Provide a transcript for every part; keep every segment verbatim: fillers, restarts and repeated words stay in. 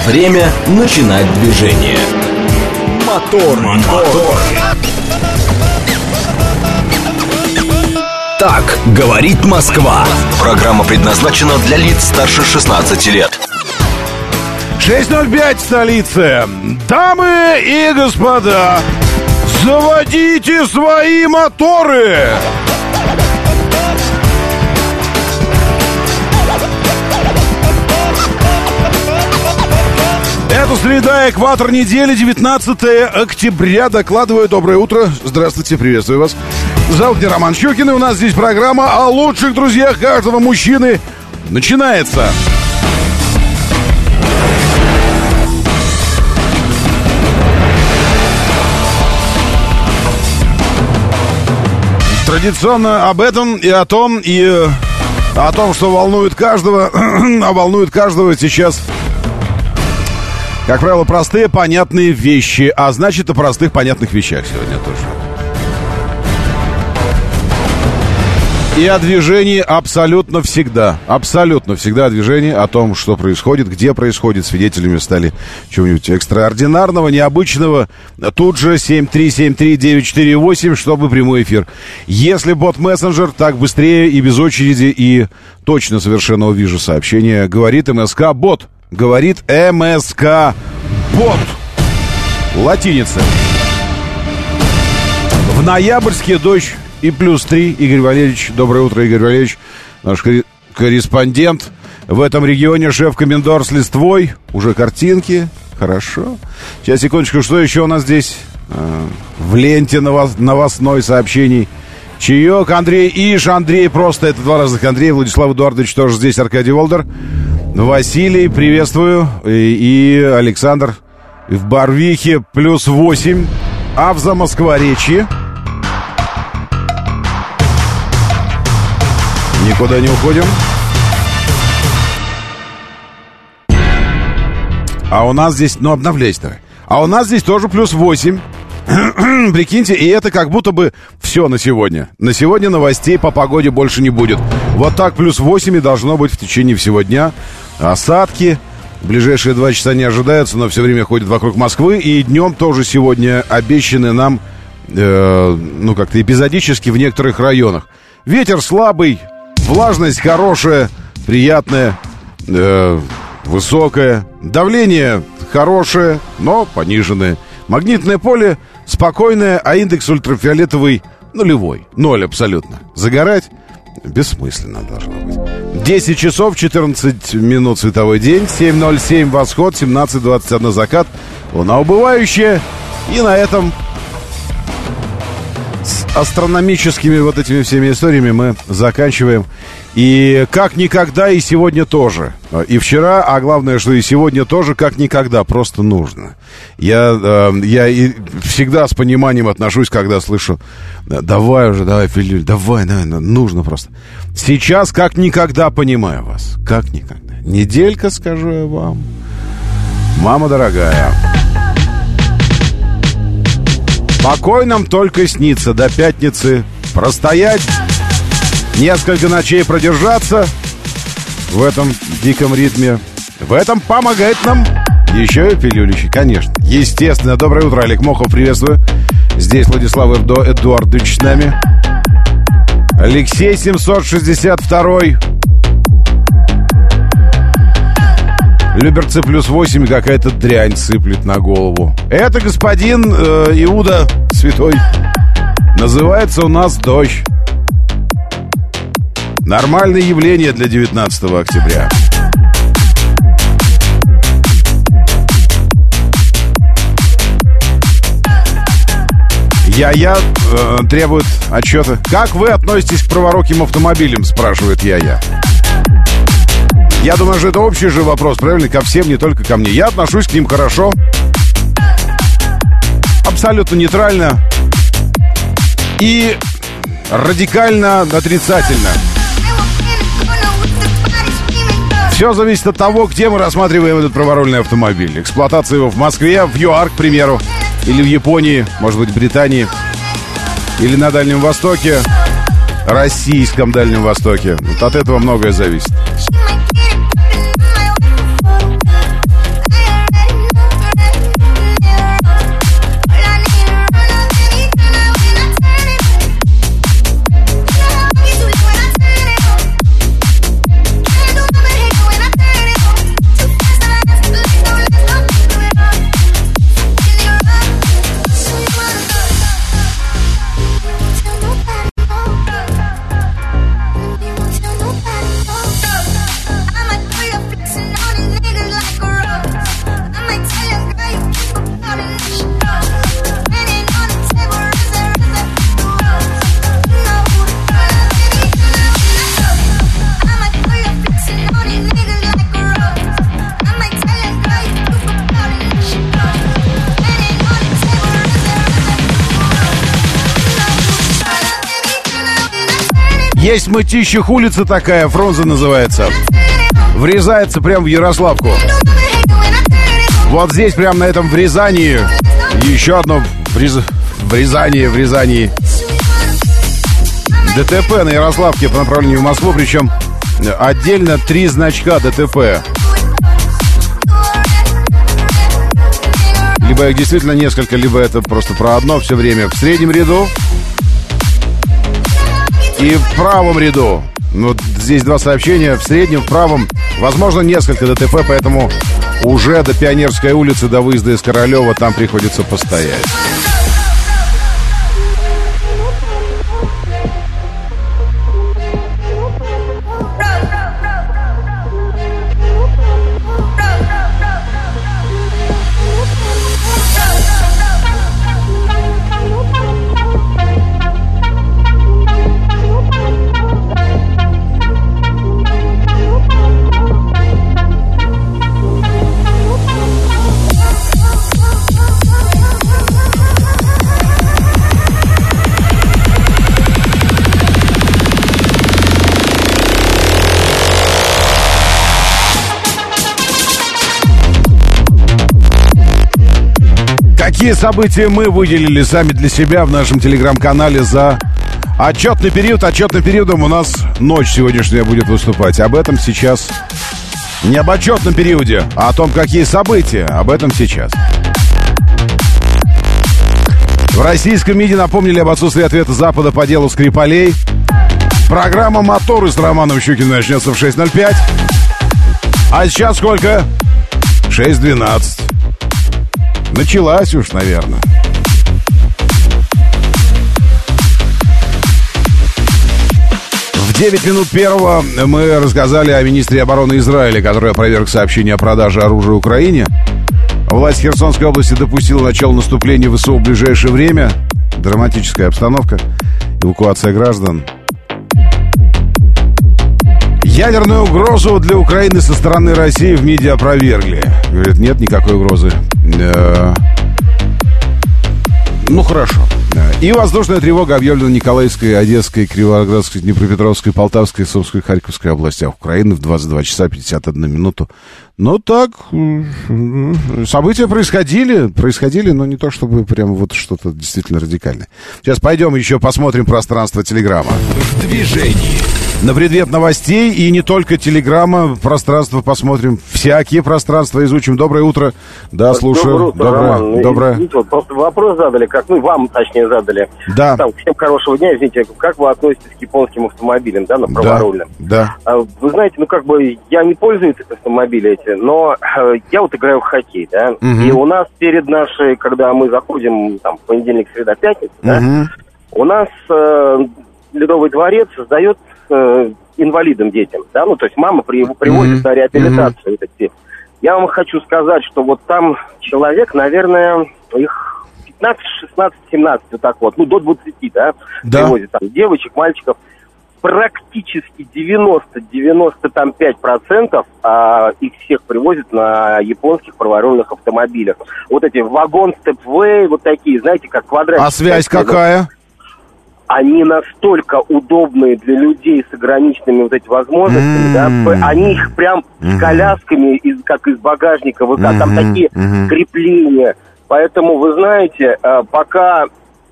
Время начинать движение. Мотор, мотор. Так говорит Москва. Программа предназначена для лиц старше шестнадцати лет. шесть ноль пять в столице. Дамы и господа, заводите свои моторы. Это среда, экватор недели, девятнадцатое октября. Докладываю, доброе утро. Здравствуйте, приветствую вас. Зовут меня Роман Щукин, и у нас здесь программа о лучших друзьях каждого мужчины. Начинается. Традиционно об этом и о том, и о том, что волнует каждого, а волнует каждого сейчас, как правило, простые, понятные вещи. А значит, о простых, понятных вещах сегодня тоже. И о движении абсолютно всегда. Абсолютно всегда о движении, о том, что происходит, где происходит. Свидетелями стали чего-нибудь экстраординарного, необычного. Тут же семь три семь три девять четыре восемь, чтобы прямой эфир. Если бот-мессенджер, так быстрее и без очереди, и точно совершенно увижу сообщение. Говорит МСК-бот. Говорит МСК-бот. Латиница. В ноябрьске дождь и плюс три. Игорь Валерьевич. Доброе утро, Игорь Валерьевич. Наш корреспондент в этом регионе. Шеф-комендор с листвой. Уже картинки. Хорошо. Сейчас, секундочку. Что еще у нас здесь? В ленте новостной сообщений. Чаек. Андрей Иш. Андрей просто. Это два разных Андрея. Владислав Эдуардович тоже здесь. Аркадий Волдер. Василий, приветствую. И, и Александр в Барвихе плюс восемь. Авза, Москва-речи. Никуда не уходим. А у нас здесь, ну обновляйся давай. А у нас здесь тоже плюс восемь. Прикиньте, и это как будто бы все на сегодня. На сегодня новостей по погоде больше не будет. Вот так плюс восемь и должно быть в течение всего дня. Осадки в ближайшие два часа не ожидаются, но все время ходят вокруг Москвы. И днем тоже сегодня обещаны нам, э, ну как-то эпизодически в некоторых районах. Ветер слабый, влажность хорошая, приятная, э, высокая. Давление хорошее, но пониженное. Магнитное поле спокойное, а индекс ультрафиолетовый нулевой. Ноль абсолютно. Загорать бессмысленно должно быть. десять часов четырнадцать минут световой день. семь ноль семь восход, семнадцать двадцать один закат. Луна убывающая. И на этом с астрономическими вот этими всеми историями мы заканчиваем. И как никогда, и сегодня тоже. И вчера, а главное, что и сегодня тоже, как никогда, просто нужно. Я, э, я и всегда с пониманием отношусь, когда слышу: давай уже, давай, пилюль, давай, давай, нужно просто. Сейчас как никогда понимаю вас. Как никогда. Неделька, скажу я вам. Мама дорогая. Покой нам только снится до пятницы. Простоять, несколько ночей продержаться в этом диком ритме. В этом помогает нам еще и пилюлищи, конечно. Естественно. Доброе утро, Олег Мохов, приветствую. Здесь Владислав Эдуардович с нами. Алексей семьсот шестьдесят два. Люберцы плюс восемь, какая-то дрянь сыплет на голову. Это господин э, Иуда Святой. Называется у нас дождь. Нормальное явление для девятнадцатого октября. Я-я э, требует отчета. Как вы относитесь к праворуким автомобилям, спрашивает Я-я. Я думаю, что это общий же вопрос, правильно? Ко всем, не только ко мне. Я отношусь к ним хорошо. Абсолютно нейтрально. И радикально отрицательно. Все зависит от того, где мы рассматриваем этот праворульный автомобиль. Эксплуатация его в Москве, в ЮАР, к примеру. Или в Японии, может быть, в Британии. Или на Дальнем Востоке. Российском Дальнем Востоке. Вот от этого многое зависит. Есть Мытищах улица такая, Фрунзе называется. Врезается прямо в Ярославку. Вот здесь, прямо на этом врезании. Еще одно врез... врезание, врезание. ДТП на Ярославке по направлению в Москву. Причем отдельно три значка ДТП. Либо их действительно несколько, либо это просто про одно все время. В среднем ряду и в правом ряду. Вот здесь два сообщения. В среднем, в правом, возможно, несколько ДТП, поэтому уже до Пионерской улицы, до выезда из Королева там приходится постоять. Какие события мы выделили сами для себя в нашем телеграм-канале за отчетный период? Отчетным периодом у нас ночь сегодняшняя будет выступать. Об этом сейчас. Не об отчетном периоде, а о том, какие события. Об этом сейчас. В российском МИДе напомнили об отсутствии ответа Запада по делу Скрипалей. Программа «Моторы» с Романом Щукиным начнется в шесть ноль пять. А сейчас сколько? шесть двенадцать. Началась уж, наверное. В девять минут первого мы рассказали о министре обороны Израиля, который опроверг сообщение о продаже оружия Украине. Власть Херсонской области допустила начало наступления ВСУ в ближайшее время. Драматическая обстановка. Эвакуация граждан. Ядерную угрозу для Украины со стороны России в МИДе опровергли. Говорят, нет никакой угрозы. Ну, хорошо. И воздушная тревога объявлена в Николаевской, Одесской, Кировоградской, Днепропетровской, Полтавской, Сумской, Харьковской областях Украины в двадцать два часа пятьдесят одну минуту. Ну, так, события происходили, происходили, но не то, чтобы прям вот что-то действительно радикальное. Сейчас пойдем еще посмотрим пространство Телеграма. В движении. На предмет новостей и не только Телеграма, пространство посмотрим, всякие пространства изучим. Доброе утро. Да, слушаю. Доброе утро, Доброе. Роман. Доброе. Извините, вот просто вопрос задали, как, ну, вам, точнее, задали. Да. Там, всем хорошего дня, извините, как вы относитесь к японским автомобилям, да, на праворульным? Да. Да. Вы знаете, ну, как бы, я не пользуюсь автомобилями эти, но э, я вот играю в хоккей, да, Угу. и у нас перед нашей, когда мы заходим, там, понедельник, среда, пятница, Угу. да, у нас э, Ледовый дворец создает э, инвалидам детям, да, ну, то есть мама при, привозит Mm-hmm. на реабилитацию. Mm-hmm. Я вам хочу сказать, что вот там человек, наверное, их пятнадцать, шестнадцать, семнадцать, вот так вот, ну, до двадцати, да, Да. привозят там девочек, мальчиков. Практически девяносто-девяносто пять процентов а, их всех привозят на японских праворульных автомобилях. Вот эти вагон, степвей, вот такие, знаете, как квадратики. А связь какая? Они настолько удобные для людей с ограниченными вот этими возможностями, Mm-hmm. да, они их прям Mm-hmm. с колясками, из, как из багажника, вот Mm-hmm. там такие Mm-hmm. крепления. Поэтому, вы знаете, пока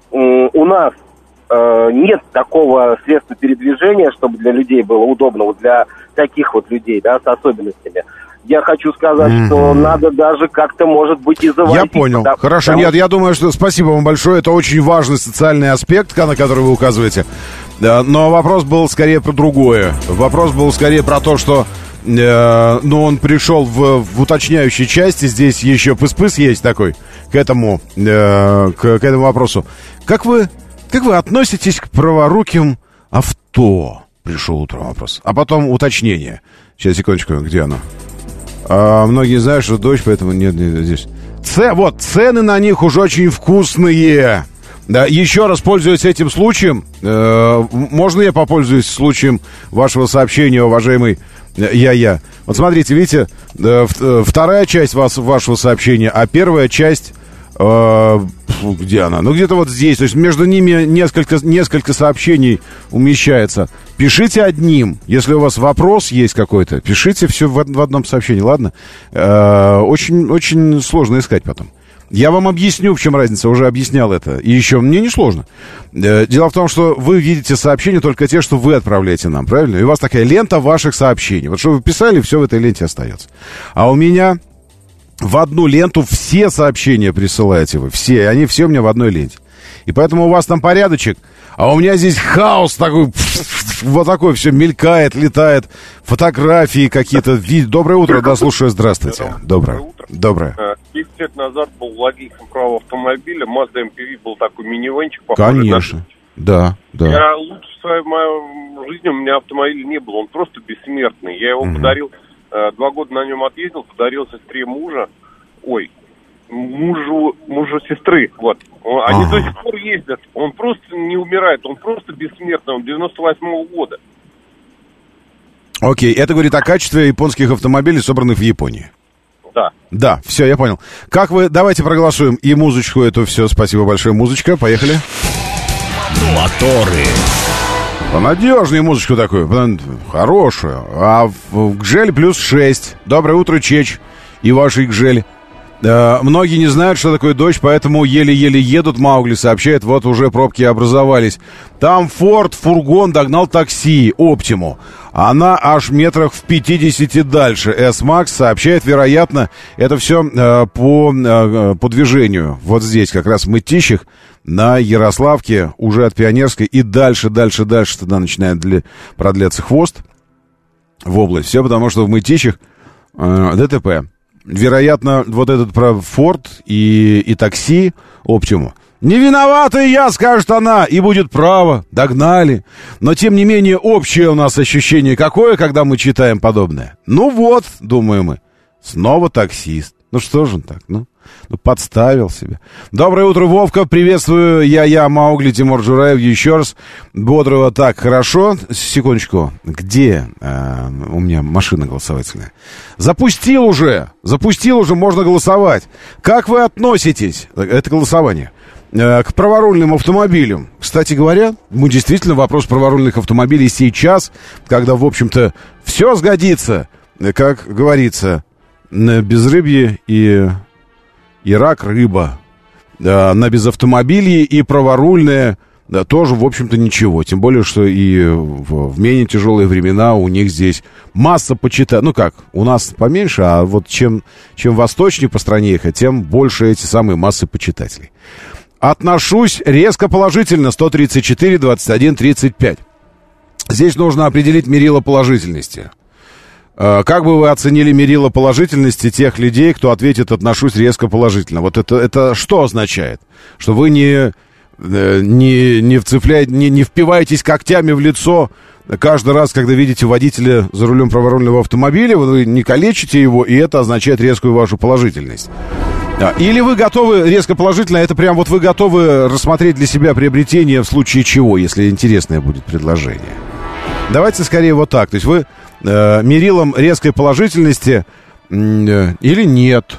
у нас нет такого средства передвижения, чтобы для людей было удобно, вот для таких вот людей, да, с особенностями, я хочу сказать, mm-hmm. что надо даже как-то, может быть, и заводить. Я понял. Да, Хорошо. потому... Нет, я думаю, что спасибо вам большое. Это очень важный социальный аспект, на который вы указываете. Но вопрос был скорее про другое. Вопрос был скорее про то, что э, ну, он пришел в, в уточняющей части. Здесь еще пыс-пыс есть такой к этому, э, к, к этому вопросу. Как вы, как вы относитесь к праворуким авто? Пришел утром вопрос. А потом уточнение. Сейчас, секундочку, где оно? А, многие знают, что дождь, поэтому нет, нет здесь. Ц, вот, цены на них уже очень вкусные. Да, еще раз пользуясь этим случаем, э, можно я попользуюсь случаем вашего сообщения, уважаемый Я-Я? Вот смотрите, видите, э, вторая часть вас, вашего сообщения, а первая часть Э, где она? Ну, где-то вот здесь. То есть между ними несколько, несколько сообщений умещается. Пишите одним. Если у вас вопрос есть какой-то, пишите все в, в одном сообщении, ладно? Э, очень, очень сложно искать потом. Я вам объясню, в чем разница, уже объяснял это. И еще мне не сложно. Дело в том, что вы видите сообщения только те, что вы отправляете нам, правильно? И у вас такая лента ваших сообщений. Вот что вы писали, все в этой ленте остается. А у меня в одну ленту все сообщения присылаете вы. Все. И они все у меня в одной ленте. И поэтому у вас там порядочек, а у меня здесь хаос такой, вот такой все мелькает, летает, фотографии какие-то. Доброе утро, да, слушаю, здравствуйте. Доброе. Доброе. десять лет назад был владельцем правого автомобиля, Mazda эм пи ви был такой минивенчик. Конечно, на... да, да. Я лучше в своей моей жизни, у меня автомобиля не было, он просто бессмертный. Я его угу. подарил, два года на нем отъездил, подарил сестре мужа, ой, мужу, мужу сестры, вот. Они ага. до сих пор ездят, он просто не умирает, он просто бессмертный, он девяносто восьмого года. Окей, это говорит о качестве японских автомобилей, собранных в Японии. Да. Да, все, я понял. Как вы, давайте проголосуем и музычку эту, все, спасибо большое, музычка, поехали. Моторы. Понадежнее музычку такую, хорошую. А в Гжель плюс шесть. Доброе утро, Чеч и ваши Гжель. Uh, многие не знают, что такое дождь, поэтому еле-еле едут. Маугли сообщает, вот уже пробки образовались. Там Форд, фургон догнал такси, Оптиму. Она аж метрах в пятидесяти дальше. S-Max сообщает, вероятно, это все uh, по, uh, по движению. Вот здесь как раз в Мытищах, на Ярославке, уже от Пионерской. И дальше, дальше, дальше туда начинает для... продляться хвост в область. Все потому, что в Мытищах uh, ДТП. Вероятно, вот этот про Форд и, и такси Оптиму. Не виновата я, скажет она, и будет право, догнали. Но, тем не менее, общее у нас ощущение какое, когда мы читаем подобное? Ну вот, думаем мы, снова таксист. Ну что же он так, ну? Ну, подставил себя. Доброе утро, Вовка. Приветствую. Я, я, Маугли, Тимур Джураев. Еще раз. Бодрого. Так, хорошо. Секундочку. Где а, у меня машина голосовательная? Запустил уже. Запустил уже. Можно голосовать. Как вы относитесь? Это голосование. К праворульным автомобилям. Кстати говоря, мы действительно вопрос праворульных автомобилей сейчас, когда, в общем-то, все сгодится, как говорится, на безрыбье и... И рак, рыба, да, на безавтомобилье и праворульное, да, тоже, в общем-то, ничего. Тем более, что и в, в менее тяжелые времена у них здесь масса почитать. Ну как, у нас поменьше, а вот чем, чем восточнее по стране ехать, тем больше эти самые массы почитателей. Отношусь резко положительно. сто тридцать четыре, двадцать один, тридцать пять. Здесь нужно определить мерило положительности. Как бы вы оценили мерило положительности тех людей, кто ответит «отношусь резко положительно»? Вот это, это что означает? Что вы не, не, не, вцепляете, не, не впиваетесь когтями в лицо каждый раз, когда видите водителя за рулем праворульного автомобиля, вы не калечите его, и это означает резкую вашу положительность. Или вы готовы резко положительно, это прям вот вы готовы рассмотреть для себя приобретение в случае чего, если интересное будет предложение. Давайте скорее вот так. То есть вы э, мерилом резкой положительности э, или нет.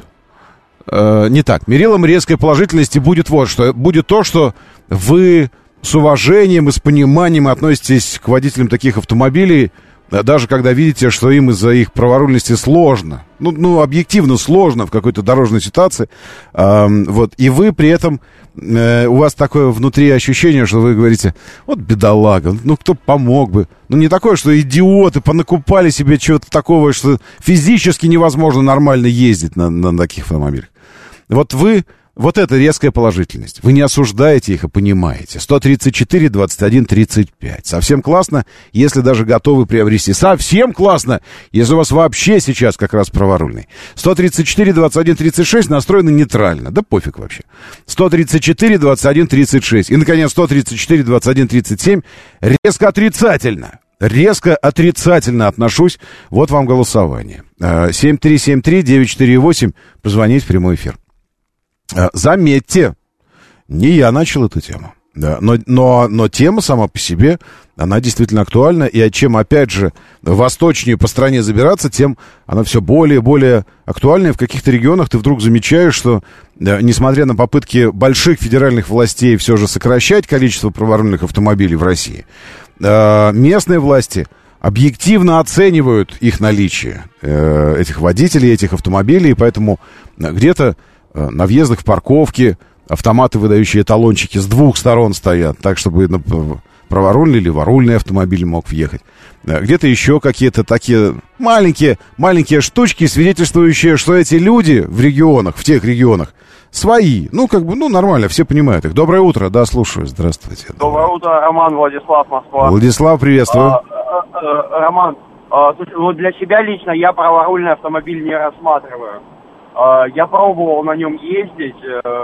Э, не так. Мерилом резкой положительности будет вот что. Будет то, что вы с уважением и с пониманием относитесь к водителям таких автомобилей, даже когда видите, что им из-за их праворульности сложно. Ну, ну объективно сложно в какой-то дорожной ситуации. Э, вот, и вы при этом... у вас такое внутри ощущение, что вы говорите, вот бедолага, ну кто помог бы. Ну не такое, что идиоты понакупали себе чего-то такого, что физически невозможно нормально ездить на, на таких автомобилях. Вот вы, вот это резкая положительность. Вы не осуждаете их, а понимаете. сто тридцать четыре, двадцать один, тридцать пять. Совсем классно, если даже готовы приобрести. Совсем классно, если у вас вообще сейчас как раз праворульный. сто тридцать четыре, двадцать один, тридцать шесть настроены нейтрально. Да пофиг вообще. сто тридцать четыре, двадцать один, тридцать шесть. И, наконец, сто тридцать четыре, двадцать один, тридцать семь. Резко отрицательно. Резко отрицательно отношусь. Вот вам голосование. семь три семь три девять четыре восемь. Позвонить в прямой эфир. Заметьте, не я начал эту тему. Да, но, но, но тема сама по себе, она действительно актуальна, и чем, опять же, восточнее по стране забираться, тем она все более и более актуальна. В каких-то регионах ты вдруг замечаешь, что, несмотря на попытки больших федеральных властей все же сокращать количество праворульных автомобилей в России, местные власти объективно оценивают их наличие, этих водителей, этих автомобилей, и поэтому где-то на въездах в парковки автоматы, выдающие талончики, с двух сторон стоят, так, чтобы праворульный или леворульный автомобиль мог въехать. Где-то еще какие-то такие маленькие, маленькие штучки, свидетельствующие, что эти люди в регионах, в тех регионах, свои. Ну, как бы, ну, нормально, все понимают их. Доброе утро, да, слушаю, здравствуйте. Доброе утро, Роман, Владислав, Москва. Владислав, приветствую. А, а, а, Роман, а, слушай, вот для себя лично я праворульный автомобиль не рассматриваю. Я пробовал на нем ездить,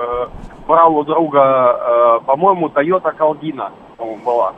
брал у друга, по-моему, Toyota Caldina, по-моему, была.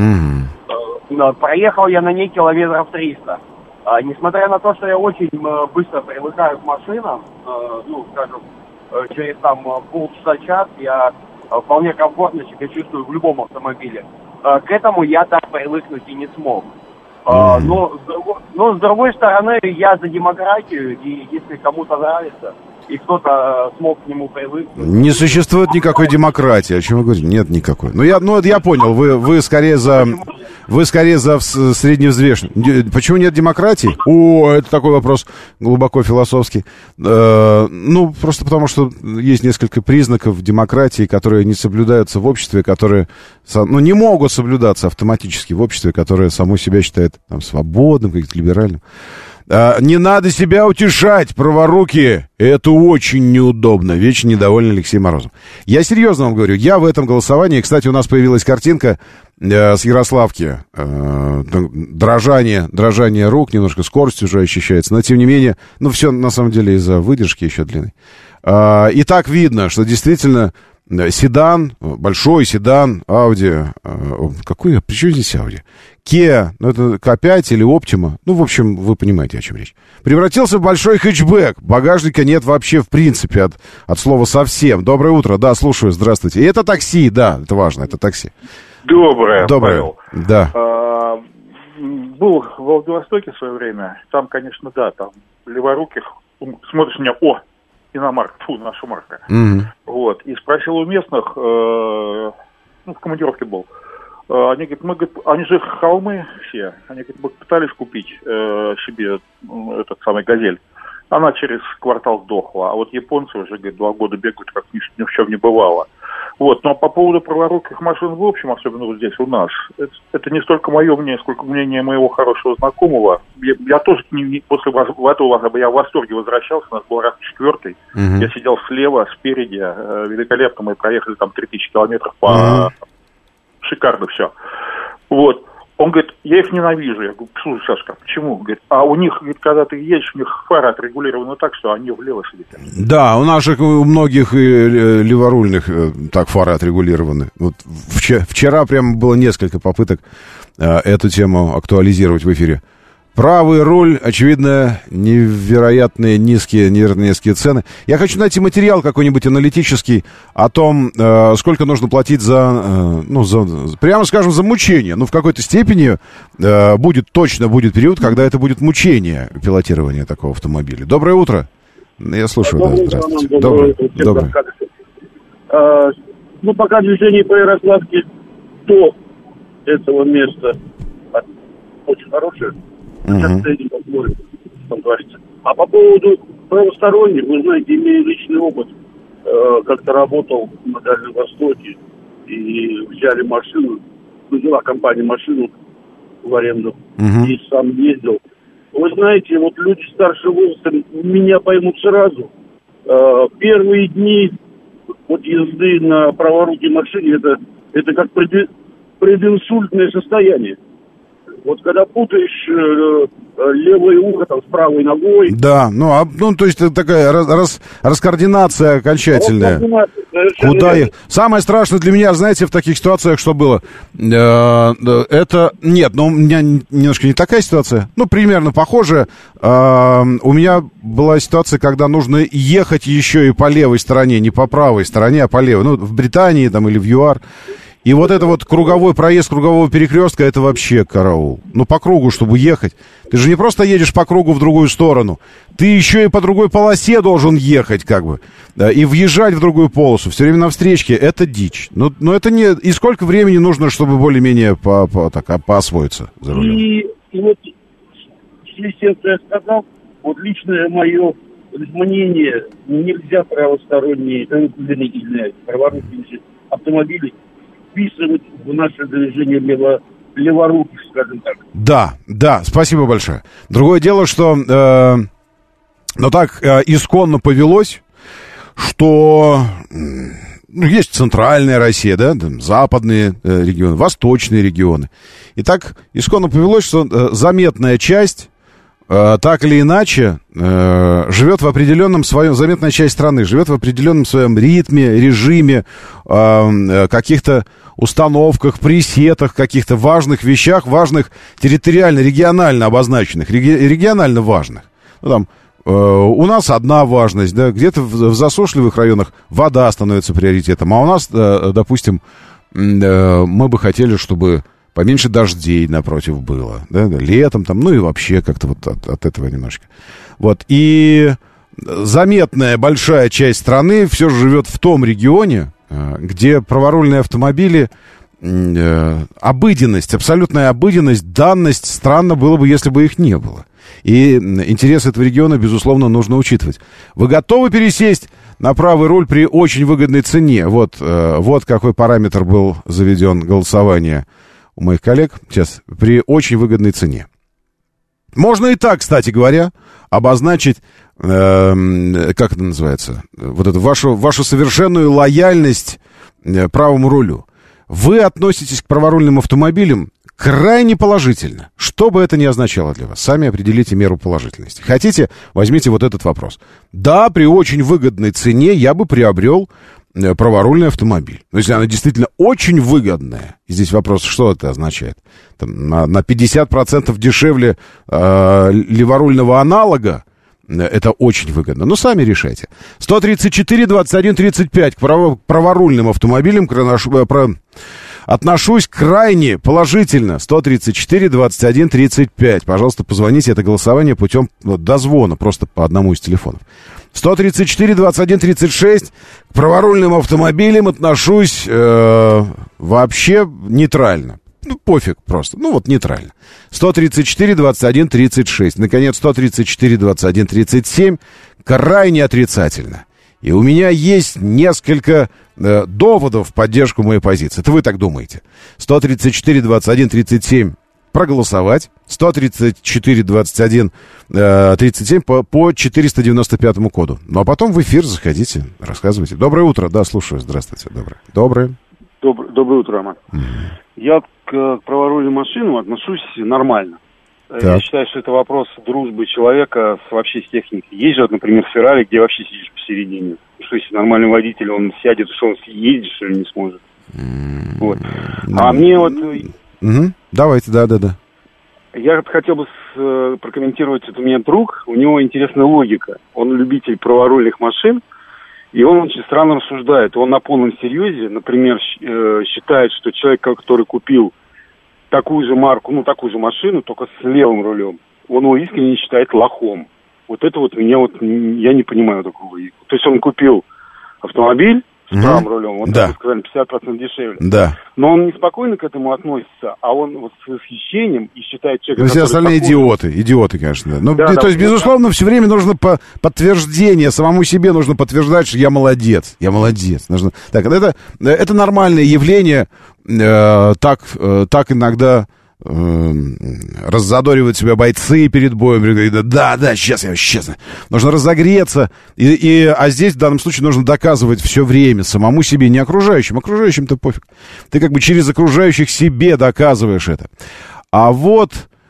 Mm-hmm. Проехал я на ней километров триста. Несмотря на то, что я очень быстро привыкаю к машинам, ну, скажем, через там полчаса-час я вполне комфортно себя чувствую в любом автомобиле. К этому я так привыкнуть и не смог. Uh, но, с другой, но, с другой стороны, я за демократию, и если кому-то нравится, и кто-то смог к нему привыкнуть... Не существует никакой демократии, о чем вы говорите? Нет никакой. Ну, я, ну, я понял, вы, вы скорее за... Вы скорее за средневзвешенный. Почему нет демократии? О, это такой вопрос глубоко философский. Э, ну, просто потому, что есть несколько признаков демократии, которые не соблюдаются в обществе, которые, ну, не могут соблюдаться автоматически в обществе, которое само себя считает там свободным, как-то либеральным. А, не надо себя утешать, праворукие. Это очень неудобно. Вечно недовольный Алексей Морозов. Я серьезно вам говорю, я в этом голосовании... Кстати, у нас появилась картинка э, с Ярославки. Э, дрожание, дрожание рук, немножко скорость уже ощущается. Но, тем не менее, ну, все, на самом деле, из-за выдержки еще длинной. Э, и так видно, что действительно... Седан, большой седан, Audi, э, какой, при чем здесь Audi? Kia, ну это ка пять или Optima, ну, в общем, вы понимаете, о чем речь. Превратился в большой хэтчбэк, багажника нет вообще, в принципе, от, от слова совсем. Доброе утро, да, слушаю, здравствуйте. И это такси, да, это важно, это такси. Доброе, Доброе, Павел. Да. А, был в Владивостоке в свое время, там, конечно, да, там леворуких, смотришь на меня, о, иномарка, фу, наша марка. Mm-hmm. Вот. И спросил у местных, э, ну, в командировке был, э, они говорят, мы, говорят, они же холмы все, они, говорят, мы пытались купить э, себе э, этот самый «Газель». Она через квартал сдохла, а вот японцы уже, говорит, два года бегают, как ни, ни в чем не бывало. Вот, но по поводу праворуких машин в общем, особенно вот здесь у нас, это, это не столько мое мнение, сколько мнение моего хорошего знакомого. Я, я тоже не, не, после этого я в восторге возвращался, у нас был раз четвертый, uh-huh. Я сидел слева, спереди, э, великолепно, мы проехали там три тысячи километров по... Uh-huh. Шикарно все. Вот. Он говорит, я их ненавижу. Я говорю, слушай, Сашка, почему? Говорит, а у них, говорит, когда ты едешь, у них фары отрегулированы так, что они влево светят. Да, у наших, у многих и леворульных так фары отрегулированы. Вот вчера прямо было несколько попыток эту тему актуализировать в эфире. Правый руль, очевидно, невероятные низкие, невероятно низкие цены. Я хочу найти материал какой-нибудь аналитический о том, э, сколько нужно платить за, э, ну, за, прямо скажем, за мучение. Ну, в какой-то степени э, будет, точно будет период, когда это будет мучение пилотирования такого автомобиля. Доброе утро. Я слушаю. Да, здравствуйте. Доброе. Доброе. А, ну, пока движение по Ярославке до этого места очень хорошее. Сейчас едем, посмотрим, что там творится. А по поводу правосторонних, вы знаете, имея личный опыт, э, как-то работал на Дальнем Востоке и взяли машину, взяла компания машину в аренду uh-huh. и сам ездил. Вы знаете, вот люди старшего возраста меня поймут сразу. Э, первые дни вот езды на праворукой машине, это, это как пред, прединсультное состояние. Вот когда путаешь э, левое ухо там с правой ногой. Да, ну, а, ну то есть это такая рас, раскоординация окончательная. Куда я... Самое страшное для меня, знаете, в таких ситуациях, что было, э, это... Нет, ну, у меня немножко не такая ситуация, ну, примерно похожая. Э, у меня была ситуация, когда нужно ехать еще и по левой стороне, не по правой стороне, а по левой. Ну, в Британии там или в ЮАР. И вот это вот круговой проезд кругового перекрестка, это вообще караул. Ну, по кругу, чтобы ехать. Ты же не просто едешь по кругу в другую сторону. Ты еще и по другой полосе должен ехать, как бы. И въезжать в другую полосу. Все время на встречке. Это дичь. Но, но это не... И сколько времени нужно, чтобы более-менее по, по, так, поосвоиться за рулем? И, и вот, в связи с тем, что я сказал, вот личное мое мнение, нельзя правосторонние, или праворульные автомобили вписывать в наше движение лево, леворуких, скажем так. Да, да, спасибо большое. Другое дело, что э, но так э, исконно повелось, что ну, есть центральная Россия, да, там, западные э, регионы, восточные регионы. И так исконно повелось, что э, заметная часть э, так или иначе э, живет в определенном своем, заметная часть страны живет в определенном своем ритме, режиме, э, каких-то установках, пресетах, каких-то важных вещах, важных территориально, регионально обозначенных, реги- регионально важных. Ну, там, э, у нас одна важность, да, где-то в, в засушливых районах вода становится приоритетом, а у нас, э, допустим, э, мы бы хотели, чтобы поменьше дождей напротив было, да, да, летом там, ну и вообще как-то вот от, от этого немножко. Вот, и заметная большая часть страны все же живет в том регионе, где праворульные автомобили, э, обыденность, абсолютная обыденность, данность, странно было бы, если бы их не было. И интерес этого региона, безусловно, нужно учитывать. Вы готовы пересесть на правый руль при очень выгодной цене? Вот, э, вот какой параметр был заведен голосование у моих коллег. Сейчас, при очень выгодной цене. Можно и так, кстати говоря, обозначить, э, как это называется, вот эту вашу, вашу совершенную лояльность э, правому рулю. Вы относитесь к праворульным автомобилям крайне положительно. Что бы это ни означало для вас, сами определите меру положительности. Хотите, возьмите вот этот вопрос. Да, при очень выгодной цене я бы приобрел праворульный автомобиль. Но если она действительно очень выгодная, и здесь вопрос, что это означает? Там, на, на пятьдесят процентов дешевле э, леворульного аналога, это очень выгодно. Но сами решайте. сто тридцать четыре двадцать один тридцать пять к право, праворульным автомобилям про, про, отношусь крайне положительно. сто тридцать четыре двадцать один тридцать пять. Пожалуйста, позвоните. Это голосование путем дозвона, просто по одному из телефонов. сто тридцать четыре двадцать один тридцать шесть. К праворульным автомобилям отношусь э, вообще нейтрально. Ну, пофиг просто. Ну, вот нейтрально. сто тридцать четыре двадцать один тридцать шесть. Наконец, сто тридцать четыре двадцать один тридцать семь. Крайне отрицательно. И у меня есть несколько э, доводов в поддержку моей позиции. Это вы так думаете. сто тридцать четыре двадцать один тридцать семь. Проголосовать. сто тридцать четыре двадцать один тридцать семь по, по четыреста девяносто пятому коду. Ну, а потом в эфир заходите, рассказывайте. Доброе утро. Да, слушаю. Здравствуйте. Доброе. Доброе. Добр, доброе утро, Роман. Mm-hmm. Я к, к праворульным машинам отношусь нормально. Так. Я считаю, что это вопрос дружбы человека с, вообще с техникой. Есть же, вот, например, Феррари, где вообще сидишь посередине. Что если нормальный водитель, он сядет, что он ездить, что ли, не сможет. Mm-hmm. Вот. А мне вот... Mm-hmm. Давайте, да-да-да. Я хотел бы с, прокомментировать, это у меня друг, у него интересная логика. Он любитель праворульных машин, и он очень странно рассуждает. Он на полном серьезе, например, считает, что человек, который купил такую же марку, ну, такую же машину, только с левым рулем, он его искренне считает лохом. Вот это вот меня вот, я не понимаю такого логику. То есть он купил автомобиль с правым mm-hmm. рулем, вот, да. так сказали, пятьдесят процентов дешевле. Да. Но он неспокойно к этому относится, а он вот с восхищением и считает человека... Ну, все остальные спокойно... идиоты, идиоты, конечно. Да. Ну, да, то да, есть, да, безусловно, да. все время нужно по подтверждение, самому себе нужно подтверждать, что я молодец, я молодец. Нужно... Так, это, это нормальное явление, э, так, э, так иногда... раззадоривают себя бойцы перед боем, говорят, да, да, сейчас я, сейчас. Нужно разогреться, и, и, а здесь в данном случае нужно доказывать все время самому себе, не окружающим. Окружающим-то пофиг. Ты как бы через окружающих себе доказываешь это. А вот,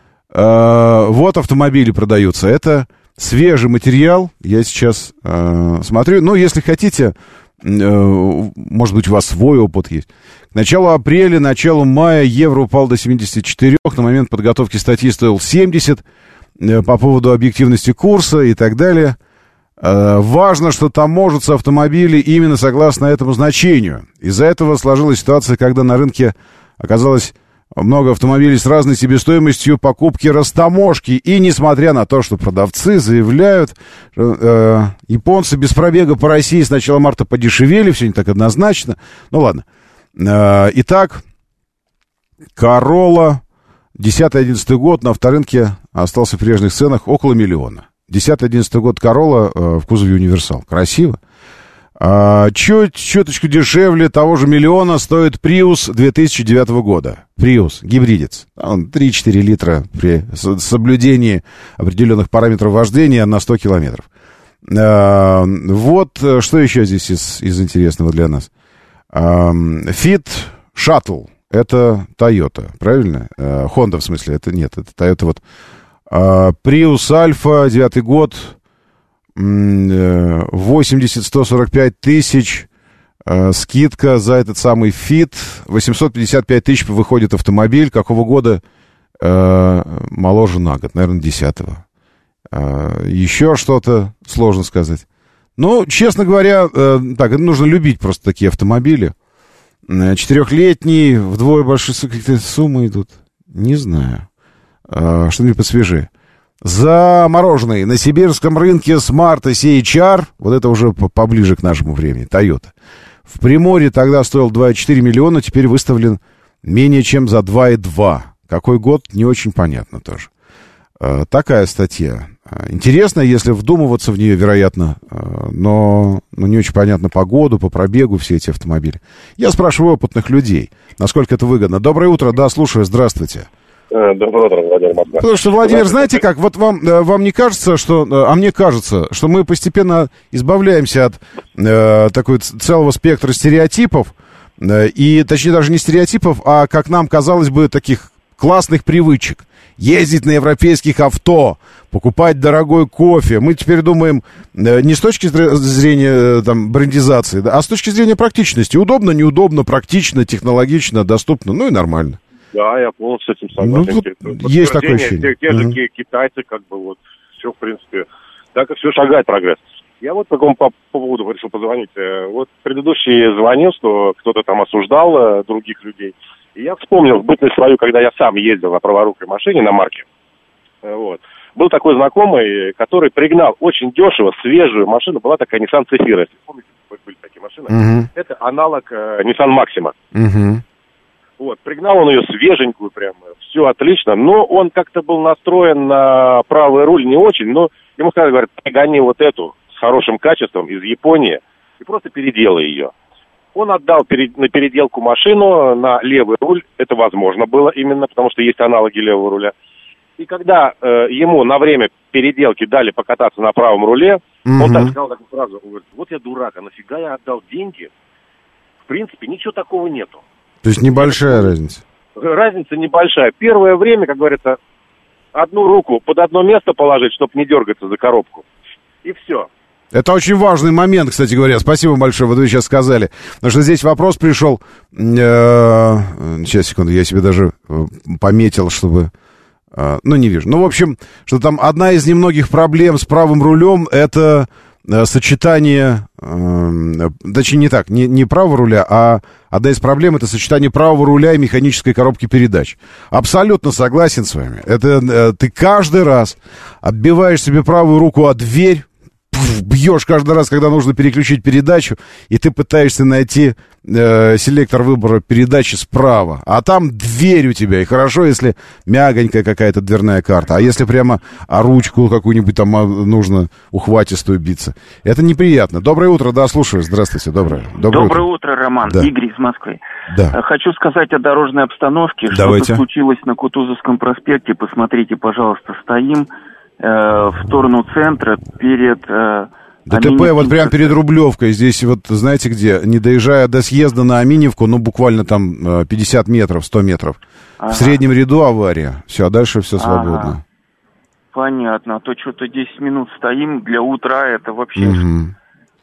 э, вот автомобили продаются. Это свежий материал. Я сейчас э, смотрю. Ну, если хотите, э, может быть, у вас свой опыт есть. К началу апреля, началу мая евро упал до семидесяти четырёх. На момент подготовки статьи стоил семьдесят. По поводу объективности курса и так далее. Э, важно, что таможатся автомобили именно согласно этому значению. Из-за этого сложилась ситуация, когда на рынке оказалось много автомобилей с разной себестоимостью покупки растаможки. И несмотря на то, что продавцы заявляют, э, японцы без пробега по России с начала марта подешевели, все не так однозначно. Ну ладно. Э, итак, Corolla, десятый-одиннадцатый год, на авторынке остался в прежних ценах около миллиона. десятый-одиннадцатый год Corolla э, в кузове универсал. Красиво. А, чуть, чуточку дешевле того же миллиона стоит Prius две тысячи девятого года. Prius, гибридец. Он три-четыре литра при соблюдении определенных параметров вождения на сто километров. А, вот что еще здесь из, из интересного для нас. А, Fit Shuttle. Это Toyota, правильно? А, Honda в смысле, это нет, это Toyota вот. А, Prius Alpha, девятый год. восемьдесят сто сорок пять тысяч, э, скидка за этот самый Fit, восемьсот пятьдесят пять тысяч выходит автомобиль, какого года, э, моложе на год, наверное, десятого. Э, еще что-то, сложно сказать. Ну, честно говоря, э, так, это нужно любить просто такие автомобили. Э, четырехлетний, вдвое больше какие-то суммы идут, не знаю, э, что-нибудь посвежее. Замороженный на сибирском рынке Smart си эйч ар, вот это уже поближе к нашему времени, Toyota. В Приморье тогда стоил два и четыре миллиона, теперь выставлен менее чем за два и два. Какой год, не очень понятно тоже. Э, такая статья. Интересно, если вдумываться в нее, вероятно, э, но, но не очень понятно по году, по пробегу все эти автомобили. Я спрашиваю опытных людей, насколько это выгодно. Доброе утро, да, слушаю, здравствуйте. Доброе утро, Владимир Москва. Потому что, Владимир, знаете как, вот вам, вам не кажется, что, а мне кажется, что мы постепенно избавляемся от э, такой целого спектра стереотипов, э, и, точнее, даже не стереотипов, а, как нам казалось бы, таких классных привычек. Ездить на европейских авто, покупать дорогой кофе. Мы теперь думаем э, не с точки зрения э, там, брендизации, да, а с точки зрения практичности. Удобно, неудобно, практично, технологично, доступно, ну и нормально. Да, я полностью с этим согласен. Ну, вот есть такое ощущение. Те, те же uh-huh. китайцы, как бы, вот, все, в принципе, так и все шагает прогресс. Я вот по какому поводу решил позвонить. Вот предыдущий звонил, что кто-то там осуждал других людей. И я вспомнил бытность свою, когда я сам ездил на праворукой машине на марке. Вот. Был такой знакомый, который пригнал очень дешево свежую машину. Была такая Nissan Zephyr, если помните, были такие машины. Uh-huh. Это аналог э, Nissan Maxima. Uh-huh. Вот, пригнал он ее свеженькую прямо, все отлично, но он как-то был настроен на правый руль не очень, но ему сказали, говорят, пригони вот эту с хорошим качеством из Японии и просто переделай ее. Он отдал перед, на переделку машину на левый руль, это возможно было именно, потому что есть аналоги левого руля. И когда э, ему на время переделки дали покататься на правом руле, mm-hmm. он так сказал такую фразу, он говорит, вот я дурак, а нафига я отдал деньги? В принципе, ничего такого нету. То есть небольшая разница? Разница небольшая. Первое время, как говорится, одну руку под одно место положить, чтобы не дергаться за коробку. И все. Это очень важный момент, кстати говоря. Спасибо большое, вот вы сейчас сказали. Потому что здесь вопрос пришел... Э, сейчас, секунду, я себе даже пометил, чтобы... Э, ну, не вижу. Ну, в общем, что там одна из немногих проблем с правым рулем — это... сочетание, э, точнее не так, не, не правого руля, а одна из проблем — это сочетание правого руля и механической коробки передач. Абсолютно согласен с вами. Это э, ты каждый раз отбиваешь себе правую руку о дверь, пфф, бьешь каждый раз, когда нужно переключить передачу, и ты пытаешься найти э, селектор выбора передачи справа. А там дверь у тебя, и хорошо, если мягонькая какая-то дверная карта. А если прямо о ручку какую-нибудь там нужно ухватистую биться. Это неприятно. Доброе утро, да, слушаю. Здравствуйте, доброе. Доброе, доброе утро. утро, Роман. Да. Игорь из Москвы. Да. Хочу сказать о дорожной обстановке. Давайте. Что-то случилось на Кутузовском проспекте. Посмотрите, пожалуйста, стоим э, в сторону центра перед... Э, ДТП вот прямо перед Рублевкой. Здесь вот, знаете где, не доезжая до съезда на Аминевку, ну, буквально там пятьдесят метров, сто метров. Ага. В среднем ряду авария. Все, а дальше все свободно. Ага. Понятно. А то что-то десять минут стоим, для утра это вообще... Угу.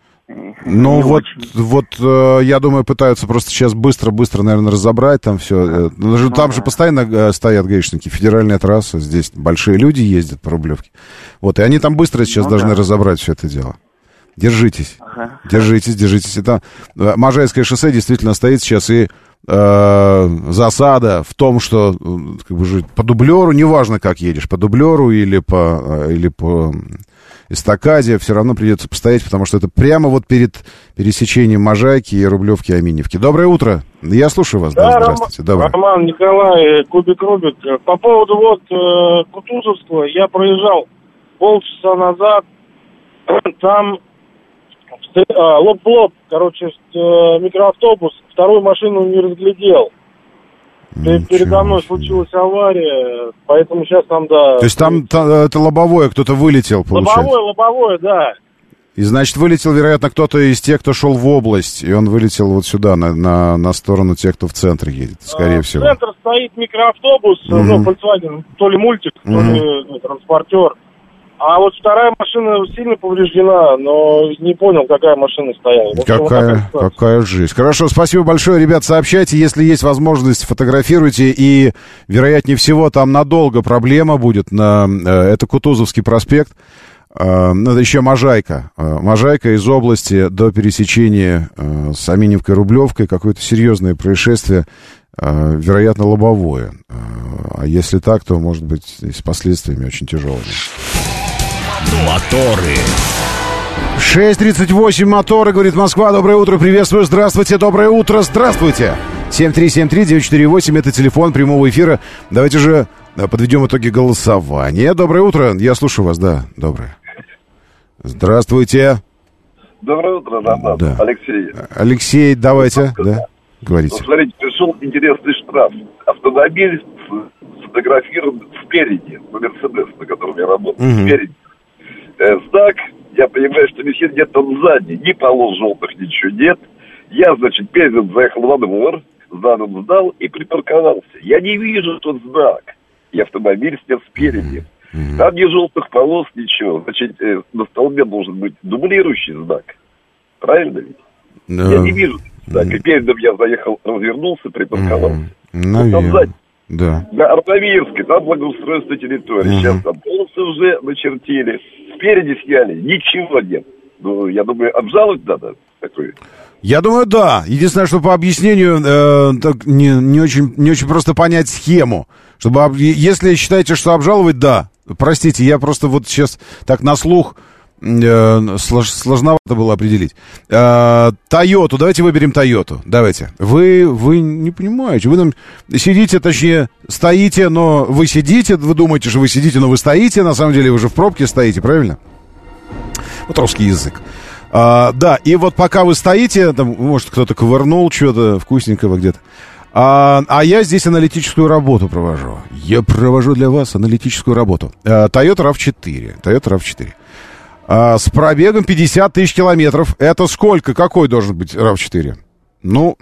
Ну, вот, вот э, я думаю, пытаются просто сейчас быстро-быстро, наверное, разобрать там все. Ну, там да. же постоянно стоят гаишники, федеральная трасса, здесь большие люди ездят по Рублевке. Вот, и они там быстро сейчас ну, должны да. разобрать все это дело. Держитесь. Ага. Держитесь, держитесь. Это Можайское шоссе действительно стоит сейчас, и э, засада в том, что как бы, по дублеру, неважно, как едешь, по дублеру или по, или по эстакаде, все равно придется постоять, потому что это прямо вот перед пересечением Можайки и Рублевки, Аминьевки. Доброе утро. Я слушаю вас. Да, да, здравствуйте. Доброе. Роман, Николай, Кубик Рубик. По поводу вот э, Кутузовского, я проезжал полчаса назад, там а, лоб-лоб, короче, э, микроавтобус, вторую машину не разглядел. Ничего Передо мной случилась авария, поэтому сейчас там, да... То есть там та, это лобовое, кто-то вылетел, получается? Лобовое, лобовое, да. И, значит, вылетел, вероятно, кто-то из тех, кто шел в область, и он вылетел вот сюда, на, на, на сторону тех, кто в центр едет, скорее а, всего. В центр стоит микроавтобус, угу. ну, Volkswagen, то ли мультик, угу. то ли ну, транспортер. А вот вторая машина сильно повреждена, но не понял, какая машина стояла. Какая, вот какая жизнь. Хорошо, спасибо большое, ребят, сообщайте, если есть возможность, фотографируйте, и, вероятнее всего, там надолго проблема будет, на, это Кутузовский проспект, это еще Можайка, Можайка из области до пересечения с Аминьевкой, Рублевкой, какое-то серьезное происшествие, вероятно, лобовое. А если так, то, может быть, и с последствиями очень тяжелыми. Моторы. шесть тридцать восемь, моторы, говорит Москва. Доброе утро, приветствую, здравствуйте, доброе утро, здравствуйте. семь три семь три девять четыре восемь, это телефон прямого эфира. Давайте же подведем итоги голосования. Доброе утро, я слушаю вас, да, доброе. Здравствуйте. Доброе утро, Роман. Да. Алексей. Алексей, давайте, да, говорите. Ну, смотрите, пришел интересный штраф. Автомобиль сфотографирован спереди, на Мерседес, на котором я работаю, угу. спереди. Э, знак, я понимаю, что висит где-то он сзади, ни полос желтых, ничего нет. Я, значит, перед заехал во двор, задом сдал и припарковался. Я не вижу тот знак. И автомобиль снят спереди. Mm-hmm. Там ни желтых полос, ничего. Значит, э, на столбе должен быть дублирующий знак. Правильно ведь? No. Я не вижу знак. Mm-hmm. И передом я заехал, развернулся, припарковался. Mm-hmm. Наверное. Да. На Артавирской, там благоустройство территории. Uh-huh. Сейчас там полосы уже начертили. Спереди сняли, ничего нет. Ну, я думаю, обжаловать надо такое. Я думаю, да. Единственное, что по объяснению э, так не, не, очень, не очень просто понять схему. Чтобы, если считаете, что обжаловать, да. Простите, я просто вот сейчас так на слух э, слож, сложновато было определить. Тойоту, давайте выберем Тойоту. Давайте. Вы, вы не понимаете. Вы там сидите, точнее, стоите, но вы сидите. Вы думаете, что вы сидите, но вы стоите. На самом деле вы же в пробке стоите, правильно? Вот русский язык. А, да, и вот пока вы стоите, там, может, кто-то ковырнул что-то вкусненького где-то. А, а я здесь аналитическую работу провожу. Я провожу для вас аналитическую работу. А, Toyota рав четыре. Toyota рав четыре. А, с пробегом пятьдесят тысяч километров. Это сколько? Какой должен быть рав четыре? Ну,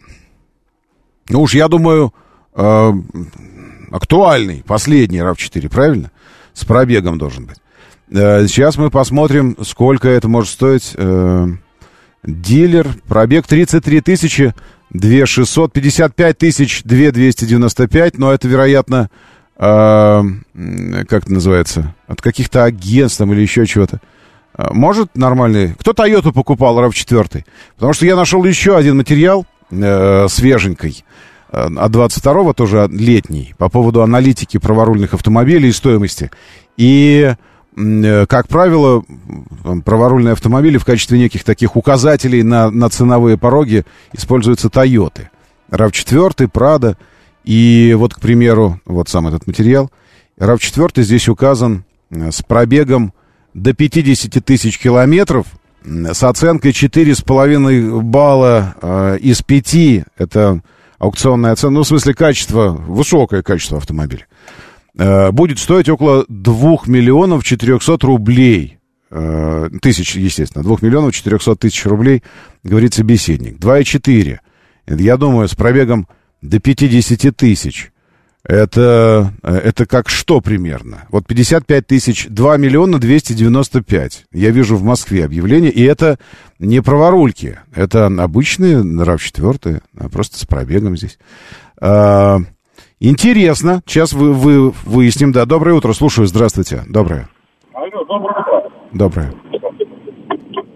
ну уж я думаю, э, актуальный, последний рав четыре, правильно? С пробегом должен быть. Э, сейчас мы посмотрим, сколько это может стоить. Э, дилер, пробег тридцать три тысячи две тысячи шестьсот, пятьдесят пять тысяч две тысячи двести девяносто пять, но это, вероятно, э, как это называется, от каких-то агентств там или еще чего-то. Может нормальный? Кто Тойоту покупал рав четыре? Потому что я нашел еще один материал э, свеженький, э, от двадцать второго, тоже летний, по поводу аналитики праворульных автомобилей и стоимости. И, э, как правило, праворульные автомобили в качестве неких таких указателей на, на ценовые пороги используются Тойоты. рав четыре, Прада. И вот, к примеру, вот сам этот материал. рав четыре здесь указан с пробегом до пятьдесят тысяч километров, с оценкой четыре с половиной балла э, из пяти. Это аукционная оценка, ну, в смысле, качество, высокое качество автомобиля. Э, будет стоить около двух миллионов четырехсот рублей. Э, тысяч, естественно, двух миллионов четырехсот тысяч рублей, говорит собеседник. два и четыре. Я думаю, с пробегом до пятьдесят тысяч. Это, это как что примерно? Вот пятьдесят пять тысяч, два миллиона двести девяносто пять. Я вижу в Москве объявление, и это не праворульки. Это обычные рав четыре, просто с пробегом здесь. А, интересно. Сейчас вы, вы выясним. Да, доброе утро, слушаю, здравствуйте. Доброе. Алло, доброе утро. Доброе.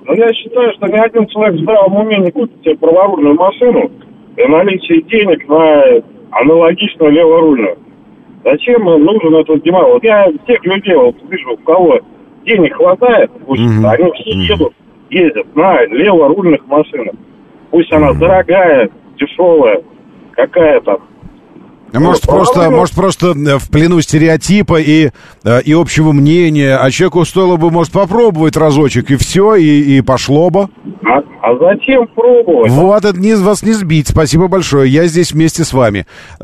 Но я считаю, что ни один человек в здравом уме не купит себе праворульную машину при наличии денег на аналогичную леворульную. Зачем нужен этот демал? Вот я всех людей вот вижу, у кого денег хватает, пусть mm-hmm. они все едут, ездят на леворульных машинах. Пусть она mm-hmm. дорогая, дешевая, какая-то. Может, ну, просто, может, просто в плену стереотипа и, и общего мнения, а человеку стоило бы, может, попробовать разочек, и все, и, и пошло бы. А, а зачем пробовать? Вот, это не, вас не сбить, спасибо большое, я здесь вместе с вами.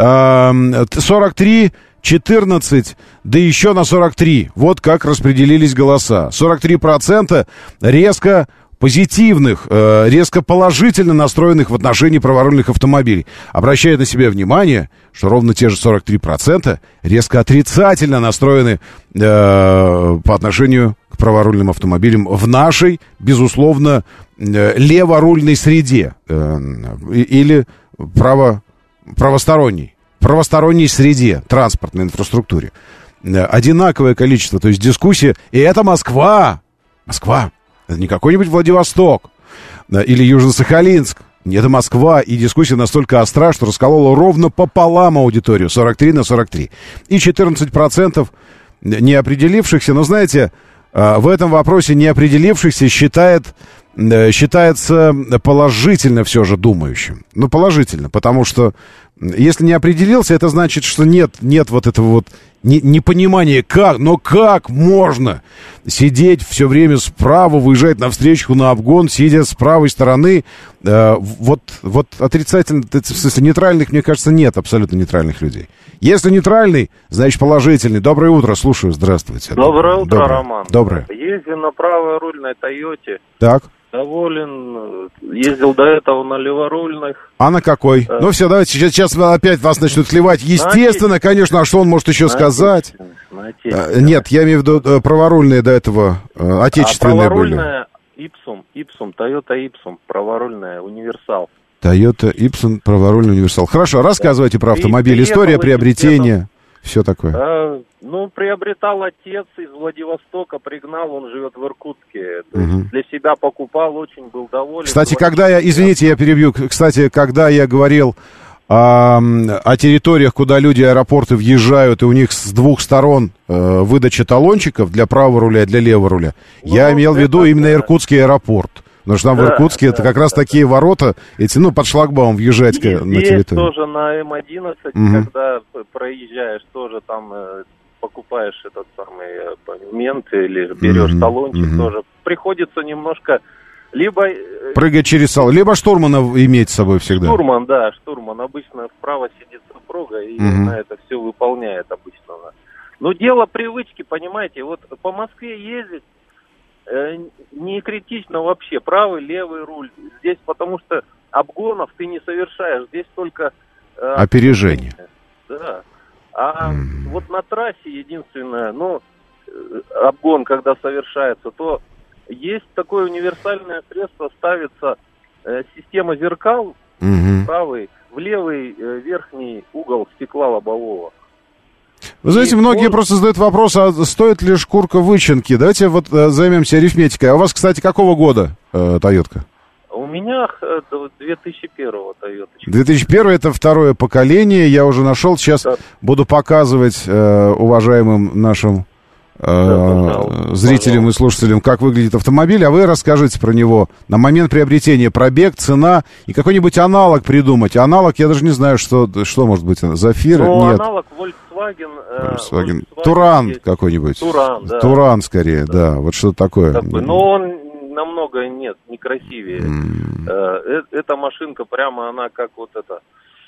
сорок три, четырнадцать, да еще на сорок три, вот как распределились голоса. сорок три процента резко позитивных, э, резко положительно настроенных в отношении праворульных автомобилей. Обращая на себя внимание, что ровно те же сорок три процента резко отрицательно настроены э, по отношению к праворульным автомобилям в нашей, безусловно, э, леворульной среде э, или право, правосторонней, правосторонней среде, транспортной инфраструктуре. Э, одинаковое количество, то есть дискуссия, и это Москва, Москва. Это не какой-нибудь Владивосток или Южно-Сахалинск. Это Москва, и дискуссия настолько остра, что расколола ровно пополам аудиторию. сорок три на сорок три. И четырнадцать процентов неопределившихся. Но, знаете, в этом вопросе неопределившихся считает, считается положительно все же думающим. Ну, положительно, потому что если не определился, это значит, что нет, нет вот этого вот не, непонимания, как, но как можно сидеть все время справа, выезжать на встречку, на обгон, сидя с правой стороны. Э, вот, вот отрицательно, в смысле нейтральных, мне кажется, нет абсолютно нейтральных людей. Если нейтральный, значит положительный. Доброе утро, слушаю, здравствуйте. Доброе утро, Доброе. Роман. Доброе. Ездил на праворульной Тойоте. Так. Доволен, ездил до этого на леворульных. А на какой? Э, ну все, давайте, сейчас, сейчас опять вас начнут сливать. Естественно, конечно, а что он может еще сказать? А, нет, я имею в виду э, праворульные до этого, э, отечественные а праворульная были. Ипсум, Ипсум, Toyota Ипсум, праворульная, универсал. Toyota Ипсум, праворульный универсал. Хорошо, рассказывайте да. про автомобиль, история приобретения, все такое. А, ну, приобретал отец из Владивостока, пригнал, он живет в Иркутске. Угу. Для себя покупал, очень был доволен. Кстати, когда я, извините, я перебью, кстати, когда я говорил о, о территориях, куда люди, аэропорты въезжают, и у них с двух сторон э, выдача талончиков для правого руля и для левого руля, ну, я имел в виду это, именно Иркутский аэропорт. Потому что там да, в Иркутске да, это как да, раз да. такие ворота, эти, ну, под шлагбаум въезжать и на территорию. Здесь тоже на эм одиннадцать, угу. когда проезжаешь, тоже там э, покупаешь этот самый абонемент или берешь угу, талончик, угу. тоже приходится немножко либо... Прыгать через салон, либо штурмана иметь с собой всегда. Штурман, да, штурман. Обычно вправо сидит супруга и угу. на это все выполняет обычно. Но дело привычки, понимаете, вот по Москве ездить, не критично вообще, правый, левый руль. Здесь потому что обгонов ты не совершаешь, здесь только... Э, опережение. Да. А mm. вот на трассе единственное, ну, обгон, когда совершается, то есть такое универсальное средство, ставится э, система зеркал, mm-hmm. правый, в левый э, верхний угол стекла лобового. Вы знаете, и многие он... просто задают вопрос, а стоит ли шкурка вычинки? Давайте вот э, займемся арифметикой. А у вас, кстати, какого года э, Тойотка? У меня э, две тысячи первого Тойота. две тысячи первый это второе поколение, я уже нашел. Сейчас да. буду показывать э, уважаемым нашим э, да, зрителям и слушателям, как выглядит автомобиль, а вы расскажите про него на момент приобретения, пробег, цена и какой-нибудь аналог придумать. Аналог, я даже не знаю, что, что может быть. Зафир? Ну, нет. Аналог Volkswagen. Э, Volkswagen. Туран есть. Какой-нибудь. Туран, да. Туран, скорее, да. да. Вот что-то такое. Такой. Но он намного, нет, некрасивее. Mm. Э, эта машинка прямо, она как вот это,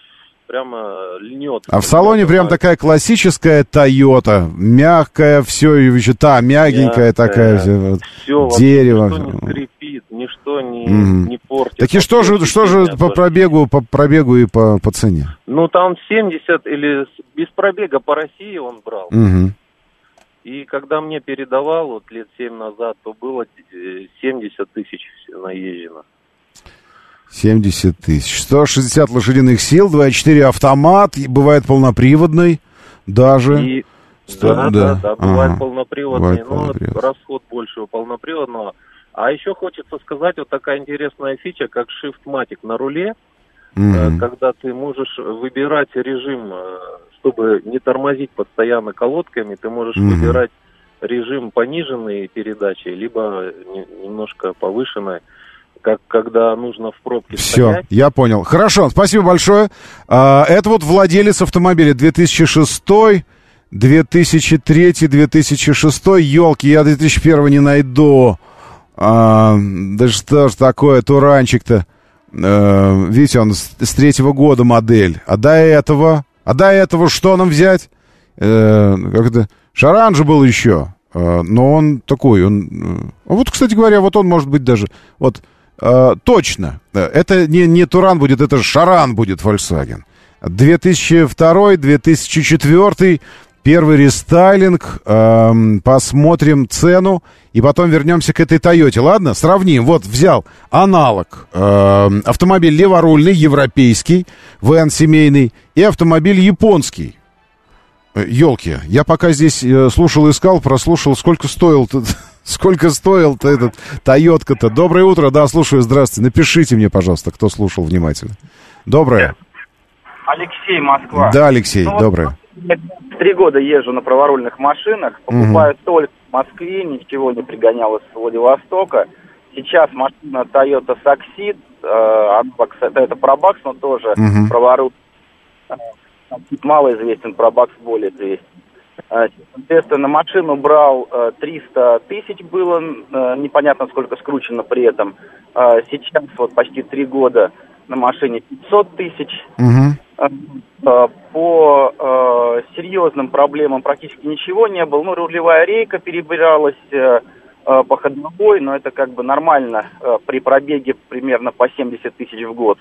прямо льнет. А в салоне прям она... такая классическая Toyota, мягкая, все, еще та, мягенькая мягкая, такая, все, все дерево. Ничто не скрипит, ничто не, mm. не портит. Так и что же, что же по пробегу, по пробегу и по, по цене? Ну, там семьдесят или без пробега по России он брал. Mm-hmm. И когда мне передавал вот лет семь назад, то было семьдесят тысяч наезжено. семьдесят тысяч. сто шестьдесят лошадиных сил, два и четыре автомат, бывает полноприводный даже. И, сто, да, да, да, да, бывает ага. полноприводный, бывает но полноприводный. расход больше у полноприводного. А еще хочется сказать, вот такая интересная фича, как Shift-Matic на руле, mm-hmm. когда ты можешь выбирать режим, чтобы не тормозить постоянно колодками, ты можешь mm-hmm. выбирать режим пониженной передачи, либо немножко повышенной, как когда нужно в пробке Все, стоять. Я понял. Хорошо, спасибо большое. Это вот владелец автомобиля две тысячи шестой, две тысячи третий, две тысячи шестой. Ёлки, я две тысячи первый не найду. А, да что ж такое, туранчик-то. А, видите, он с, с третьего года модель. А до этого? А до этого что нам взять? А, как это? Шаран же был еще. А, но он такой, он... А вот, кстати говоря, вот он может быть даже... Вот, а, точно. Это не, не Туран будет, это Шаран будет, Volkswagen. две тысячи второй, две тысячи четвёртый. Первый рестайлинг, эм, посмотрим цену, и потом вернемся к этой Тойоте. Ладно, сравним. Вот взял аналог. Эм, автомобиль леворульный, европейский, вэн семейный, и автомобиль японский. Ёлки, я пока здесь э, слушал, искал, прослушал, сколько стоил-то, сколько стоил-то этот Тойотка-то. Доброе утро, да, слушаю, здравствуйте. Напишите мне, пожалуйста, кто слушал внимательно. Доброе. Алексей, Москва. Да, Алексей, ну, доброе. Три года езжу на праворульных машинах, покупаю угу. только в Москве, ничего не пригонял из Владивостока. Сейчас машина Toyota Succeed, э, это Пробакс, но тоже угу. праворульный. Мало известен, Пробакс более известен. Соответственно, машину брал триста тысяч было, непонятно сколько скручено при этом. Сейчас вот почти три года на машине пятьсот тысяч. Угу. По э, серьезным проблемам практически ничего не было. Ну, рулевая рейка перебиралась э, по ходовой, но это как бы нормально э, при пробеге примерно по семьдесят тысяч в год.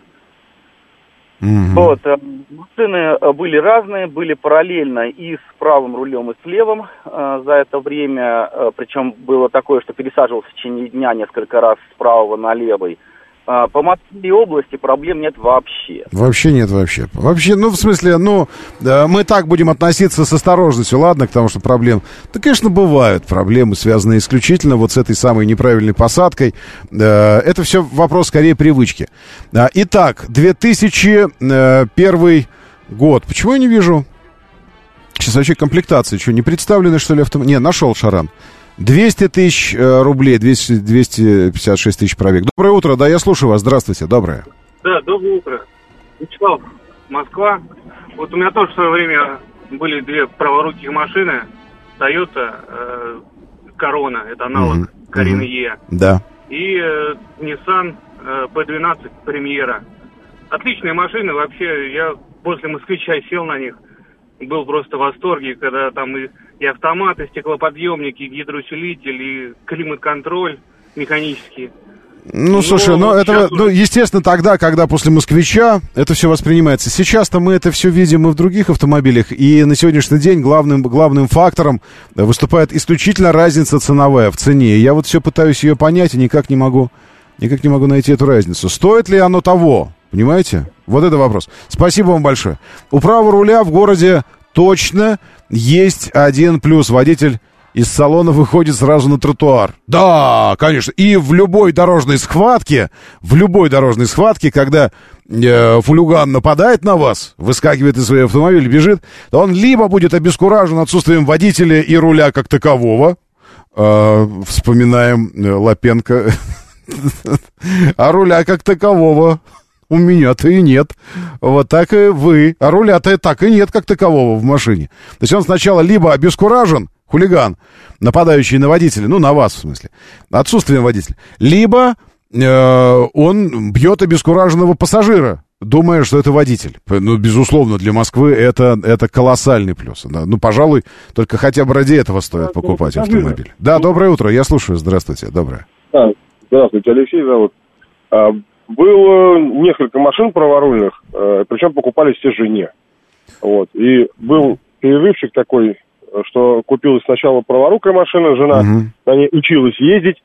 Mm-hmm. Вот, э, машины были разные, были параллельно и с правым рулем, и с левым э, за это время. Э, причем было такое, что пересаживался в течение дня несколько раз с правого на левый. По Москве и области проблем нет вообще. Вообще нет вообще. Вообще, ну, в смысле, ну, да, мы так будем относиться с осторожностью, ладно, к тому, что проблем... Да, конечно, бывают проблемы, связанные исключительно вот с этой самой неправильной посадкой. Это все вопрос, скорее, привычки. Итак, две тысячи первый год. Почему я не вижу? Сейчас вообще комплектации, что, не представлены, что ли, автомобиль? Не, нашел Шаран. двести тысяч э, рублей, двести, двести пятьдесят шесть тысяч пробег. Доброе утро, да, я слушаю вас, здравствуйте, доброе. Да, доброе утро. Вячеслав, Москва. Вот у меня тоже в свое время были две праворуких машины. Toyota э, Corona, это аналог mm-hmm. Carina E. Да. И э, Nissan э, пи двенадцать Премьера. Отличные машины, вообще, я после Москвича сел на них. Был просто в восторге, когда там и, и автоматы, и стеклоподъемники, и гидроусилитель, и климат-контроль механический. Ну, слушай, ну, это, ну, естественно, тогда, когда после «Москвича» это все воспринимается. Сейчас-то мы это все видим и в других автомобилях, и на сегодняшний день главным, главным фактором выступает исключительно разница ценовая в цене. Я вот все пытаюсь ее понять и никак не могу, никак не могу найти эту разницу. Стоит ли оно того? Понимаете? Вот это вопрос. Спасибо вам большое. У правого руля в городе точно есть один плюс. Водитель из салона выходит сразу на тротуар. Да, конечно. И в любой дорожной схватке, в любой дорожной схватке, когда э, хулиган нападает на вас, выскакивает из своего автомобиля, бежит, то он либо будет обескуражен отсутствием водителя и руля как такового. Э, вспоминаем э, Лапенко. А руля как такового у меня-то и нет. Вот так и вы. А руля-то так и нет, как такового в машине. То есть он сначала либо обескуражен, хулиган, нападающий на водителя, ну, на вас, в смысле, отсутствием водителя, либо э, он бьет обескураженного пассажира, думая, что это водитель. Ну, безусловно, для Москвы это, это колоссальный плюс. Ну, пожалуй, только хотя бы ради этого стоит покупать автомобиль. Да, доброе утро, я слушаю, здравствуйте, доброе. А, здравствуйте, Алексей зовут. А, было несколько машин праворульных, а, причем покупались все жене. Вот, и был перерывчик такой, что купилась сначала праворукая машина, жена uh-huh. на ней училась ездить,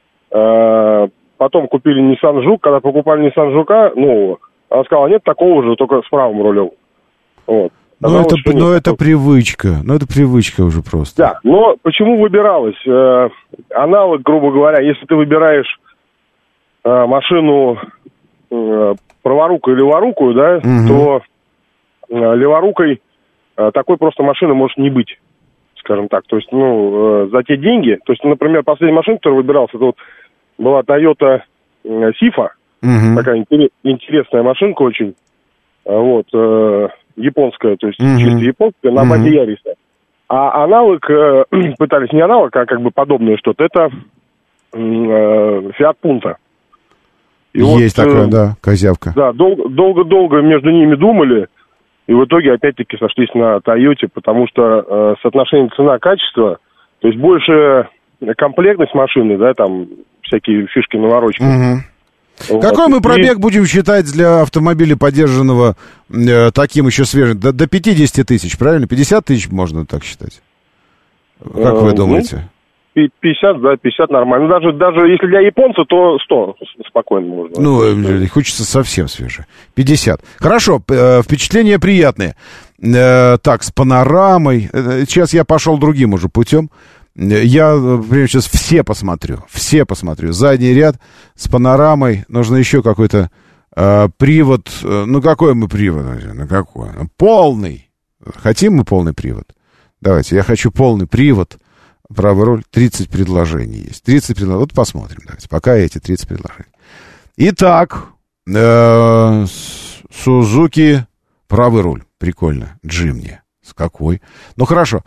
а, потом купили Nissan Juke, когда покупали Nissan Juke нового, она сказала, нет такого же, только с правым рулем. Вот. Ну, это, но это привычка. Ну, это привычка уже просто. Да, но почему выбиралось? Э, аналог, грубо говоря, если ты выбираешь э, машину э, праворукую или леворукую, да, угу. то э, леворукой э, такой просто машины может не быть, скажем так. То есть, ну, э, за те деньги, то есть, например, последняя машина, которая выбиралась, это вот была Toyota э, Сифа, угу. такая интересная машинка очень, вот, э, японская, то есть mm-hmm. чисто японская, на базе mm-hmm. Яриса. А аналог, э, пытались не аналог, а как бы подобное что-то, это э, Fiat Punto. И Есть вот, такая, э, да, козявка. Да, дол- долго-долго между ними думали, и в итоге опять-таки сошлись на Тойоте, потому что э, соотношение цена-качество, то есть больше комплектность машины, да, там всякие фишки, наворочки. Mm-hmm. Вот. Какой мы пробег будем считать для автомобиля, подержанного э, таким еще свежим? До, до пятьдесят тысяч, правильно? пятьдесят тысяч можно так считать? Как э, вы думаете? Ну, пятьдесят, да, пятьдесят нормально. Даже, даже если для японца, то сто спокойно можно. Ну, э, хочется совсем свежее. пятьдесят. Хорошо, э, впечатления приятные. Э, так, с панорамой. Э, сейчас я пошел другим уже путем. Я, например, сейчас все посмотрю, все посмотрю. Задний ряд с панорамой. Нужно еще какой-то э, привод. Э, ну, какой мы привод? Ну, какой? Полный. Хотим мы полный привод? Давайте, я хочу полный привод. Правый руль. тридцать предложений есть. тридцать предложений. Вот посмотрим, давайте. Пока эти тридцать предложений. Итак, э, Сузуки правый руль. Прикольно. Джимни. С какой? Ну, хорошо.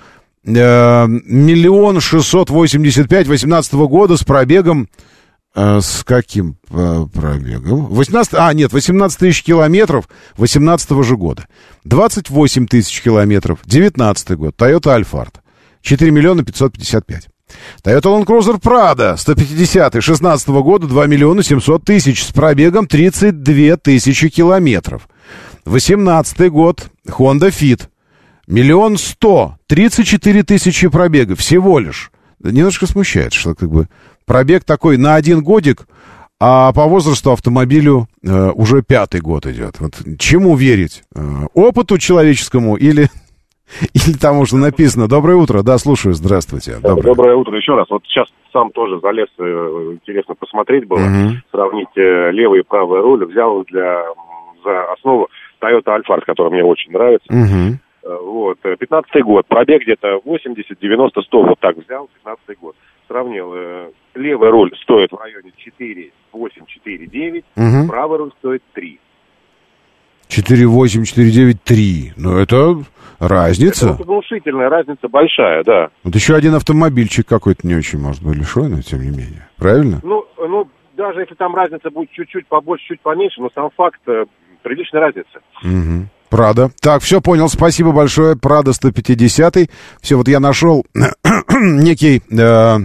Миллион шестьсот восемьдесят пять восемнадцатого года с пробегом э, с каким э, пробегом? восемнадцать, а, нет, восемнадцать тысяч километров восемнадцатого же года. двадцать восемь тысяч километров девятнадцатый год. Toyota Alphard. четыре миллиона пятьсот пятьдесят пять. Toyota Land Cruiser Prado сто пятидесятый шестнадцатого года два миллиона семьсот тысяч с пробегом тридцать две тысячи километров. восемнадцатый год. Honda Fit. Миллион сто, тридцать четыре тысячи пробега всего лишь. Немножко смущает, что как бы пробег такой на один годик, а по возрасту автомобилю э, уже пятый год идет. Вот чему верить? Э, опыту человеческому или, или тому, что написано? Доброе утро, да, слушаю, здравствуйте. Доброе, Доброе утро еще раз. Вот сейчас сам тоже залез, э, интересно посмотреть было, угу. сравнить э, левый и правый руль. Взял для, за основу Toyota Alphard, который мне очень нравится. Угу. Вот, пятнадцатый год, пробег где-то восемьдесят, девяносто, сто, вот так взял, пятнадцатый год. Сравнил, э, левый руль стоит в районе четыре восемь четыре девять, угу. правый руль стоит три. четыре восемь четыре девять три, ну это разница. Это внушительная разница, большая, да. Вот еще один автомобильчик какой-то не очень, может быть, лишой, но тем не менее, правильно? Ну, ну, даже если там разница будет чуть-чуть побольше, чуть поменьше, но сам факт, э, приличная разница. Угу. Прада. Так, все понял, спасибо большое. Прада сто пятидесятый. Все, вот я нашел некий, э,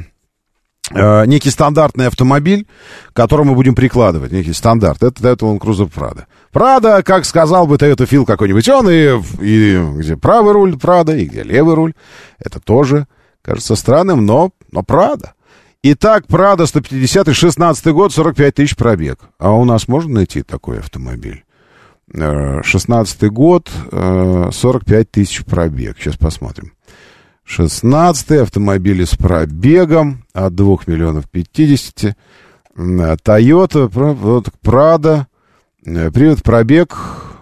э, некий стандартный автомобиль, к которому мы будем прикладывать. Некий стандарт. Это Toyota Land Cruiser Prado. Прада, как сказал бы Toyota Phil какой-нибудь, он и, и где правый руль Прада, и где левый руль. Это тоже кажется странным, но, но Прада. Итак, Прада сто пятидесятый, шестнадцатый год, сорок пять тысяч пробег. А у нас можно найти такой автомобиль? шестнадцатый год, сорок пять тысяч пробег. Сейчас посмотрим. шестнадцатый, автомобили с пробегом от двух миллионов пятидесяти. Toyota, вот, Prado, привод, пробег.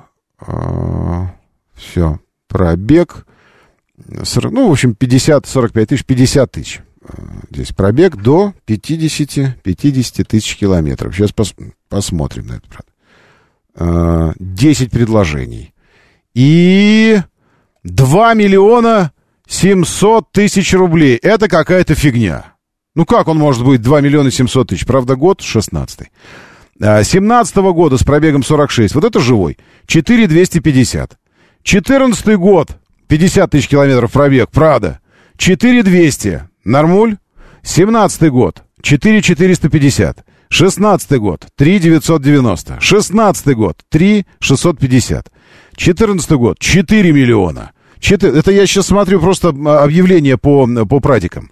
Все, пробег. Ну, в общем, пятьдесят, сорок пять тысяч, пятьдесят тысяч. Здесь пробег до пятидесяти, пятидесяти тысяч километров. Сейчас пос, посмотрим на это, правда. десять предложений. И два миллиона семьсот тысяч рублей. Это какая-то фигня. Ну как он может быть два миллиона семьсот тысяч? Правда, год шестнадцатый. семнадцатого года с пробегом сорок шесть. Вот это живой. четыре двести пятьдесят. четырнадцатый год. пятьдесят тысяч километров пробег. Прада. четыре двести. Нормуль. семнадцатый год. четыре четыреста пятьдесят. шестнадцатый год, три девятьсот девяносто. шестнадцатый год, три шестьсот пятьдесят. четырнадцатый год, четыре миллиона. четыре... Это я сейчас смотрю просто объявление по, по прадикам.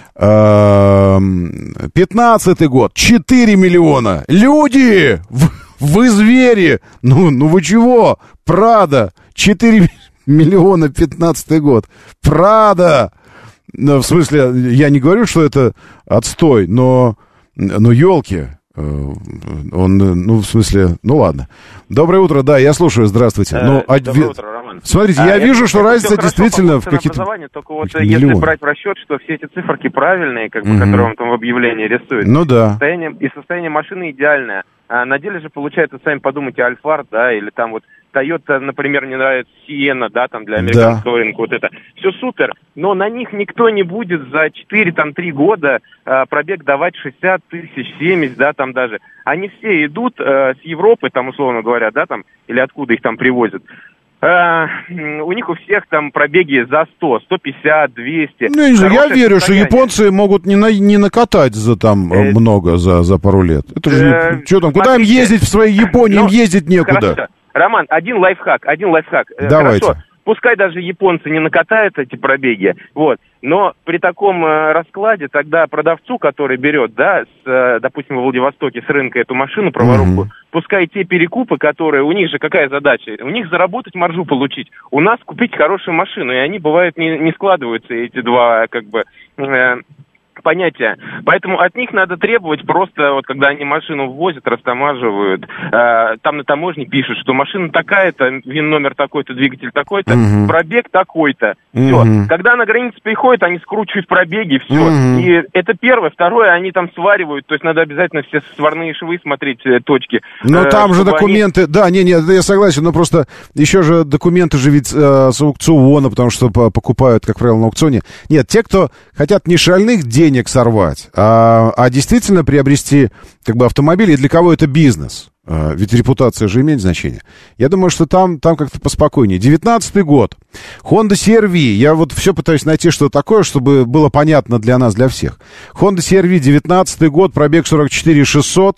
пятнадцатый год, четыре миллиона. Люди, вы звери. Ну, ну вы чего? Прада, четыре миллиона пятнадцатый год. Прада! Ну, в смысле, я не говорю, что это отстой, но, но елки. Он, ну, в смысле, ну ладно. Доброе утро, да, я слушаю, здравствуйте. Ну, а, доброе утро, Роман. Смотрите, а, я это, вижу, что это разница действительно в каких-то... Только вот если брать в расчет, что все эти циферки правильные, как бы, угу. которые он там в объявлении рисует, ну да. состояние, и состояние машины идеальное. А на деле же получается, сами подумайте, Альфард, да, или там вот Toyota, например, не нравится Сиена, да, там для американского да. рынка, вот это. Все супер, но на них никто не будет за четыре-три года а, пробег давать шестьдесят тысяч, семьдесят, да, там даже. Они все идут а, с Европы, там, условно говоря, да, там, или откуда их там привозят. А, у них у всех там пробеги за сто, сто пятьдесят, двести. Ну, я, я верю, что японцы могут не, на, не накатать за там э, много за, за пару лет. Это же, э, что там, куда смотрите, им ездить в своей Японии, ну, им ездить некуда. Хорошо. Роман, один лайфхак, один лайфхак. Давайте. Хорошо, пускай даже японцы не накатают эти пробеги, вот, но при таком э, раскладе тогда продавцу, который берет, да, с, э, допустим, во Владивостоке с рынка эту машину, праворубку, угу. пускай те перекупы, которые, у них же какая задача? У них заработать маржу получить, у нас купить хорошую машину, и они, бывает, не, не складываются, эти два, как бы... Э, понятия. Поэтому от них надо требовать просто, вот когда они машину ввозят, растамаживают, э, там на таможне пишут, что машина такая-то, ВИН-номер такой-то, двигатель такой-то, угу. пробег такой-то. Все. Угу. Когда на границе приходят, они скручивают пробеги, все. Угу. И это первое. Второе, они там сваривают, то есть надо обязательно все сварные швы смотреть, э, точки. Но э, там же документы, они... да, не, не, я согласен, но просто еще же документы же ведь э, с аукциона, потому что покупают, как правило, на аукционе. Нет, те, кто хотят не шальных денег сорвать, а, а действительно приобрести как бы автомобиль, и для кого это бизнес. А, ведь репутация же имеет значение. Я думаю, что там, там как-то поспокойнее. девятнадцатый год. Honda си ар ви. Я вот все пытаюсь найти что-то такое, чтобы было понятно для нас, для всех. Honda си ар ви, девятнадцатый год, пробег сорок четыре шестьсот,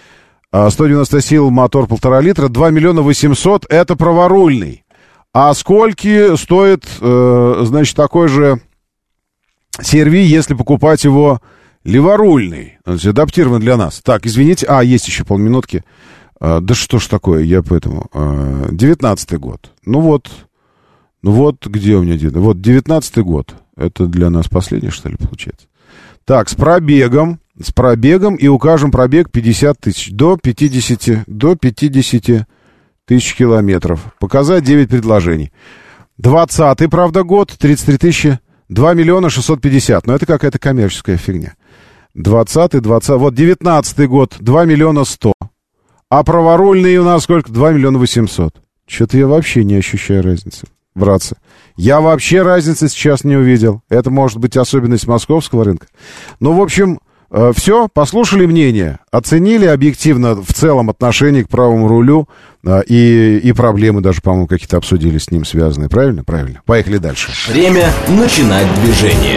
сто девяносто сил, мотор полтора литра, два миллиона восемьсот. Это праворульный. А сколько стоит, э, значит, такой же си ар ви, если покупать его леворульный, адаптирован для нас. Так, извините, а, есть еще полминутки. А, да что ж такое, я поэтому... А, девятнадцатый год. Ну вот, ну вот, где у меня... Вот, девятнадцатый год. Это для нас последний, что ли, получается? Так, с пробегом, с пробегом, и укажем пробег пятьдесят тысяч. До пятидесяти, до пятидесяти тысяч километров. Показать девять предложений. двадцатый, правда, год, тридцать три тысячи. два миллиона шестьсот пятьдесят, но это какая-то коммерческая фигня. двадцатый, двадцатый, вот девятнадцатый год, два миллиона сто. А праворульный у нас сколько? два миллиона восемьсот. Что-то я вообще не ощущаю разницы, братцы. Я вообще разницы сейчас не увидел. Это может быть особенность московского рынка. Ну, в общем, э, все, послушали мнение, оценили объективно в целом отношение к правому рулю, э, и, и проблемы даже, по-моему, какие-то обсудили с ним связанные. Правильно? Правильно. Поехали дальше. Время начинать движение.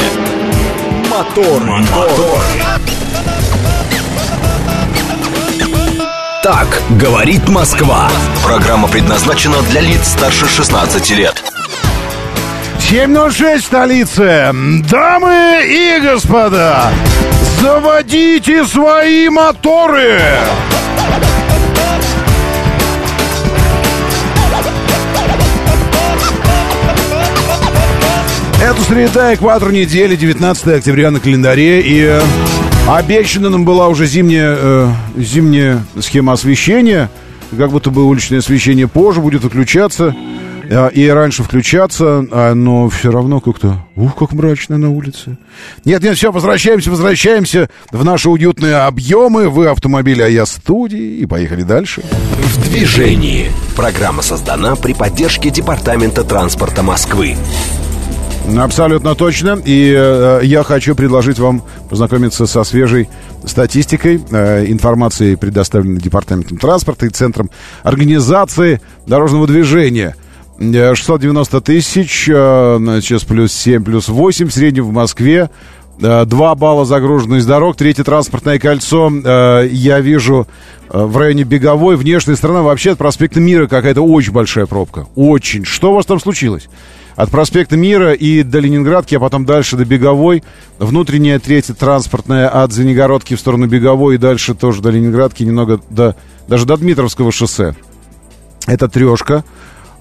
Мотор, мотор. Так говорит Москва. Программа предназначена для лиц старше шестнадцати лет. семь ноль шесть в столице. Дамы и господа, заводите свои моторы! Это среда, экватор недели, девятнадцатое октября на календаре, и обещана нам была уже зимняя, э, зимняя схема освещения, как будто бы уличное освещение позже будет выключаться, э, и раньше включаться, э, но все равно как-то, ух, как мрачно на улице. Нет, нет, все, возвращаемся, возвращаемся в наши уютные объемы, вы автомобили, а я студии, и поехали дальше. В движении. Программа создана при поддержке Департамента транспорта Москвы. Абсолютно точно. И э, я хочу предложить вам познакомиться со свежей статистикой, э, информацией, предоставленной Департаментом транспорта и Центром организации дорожного движения. шестьсот девяносто тысяч, э, сейчас плюс семь, плюс восемь, в среднем в Москве. Э, два балла загруженность дорог, третье транспортное кольцо. Э, я вижу э, в районе Беговой, внешняя сторона, вообще от проспекта Мира какая-то очень большая пробка. Очень. Что у вас там случилось? От проспекта Мира и до Ленинградки, а потом дальше до Беговой. Внутренняя третья транспортная от Звенигородки в сторону Беговой и дальше тоже до Ленинградки, немного до, даже до Дмитровского шоссе. Это трешка.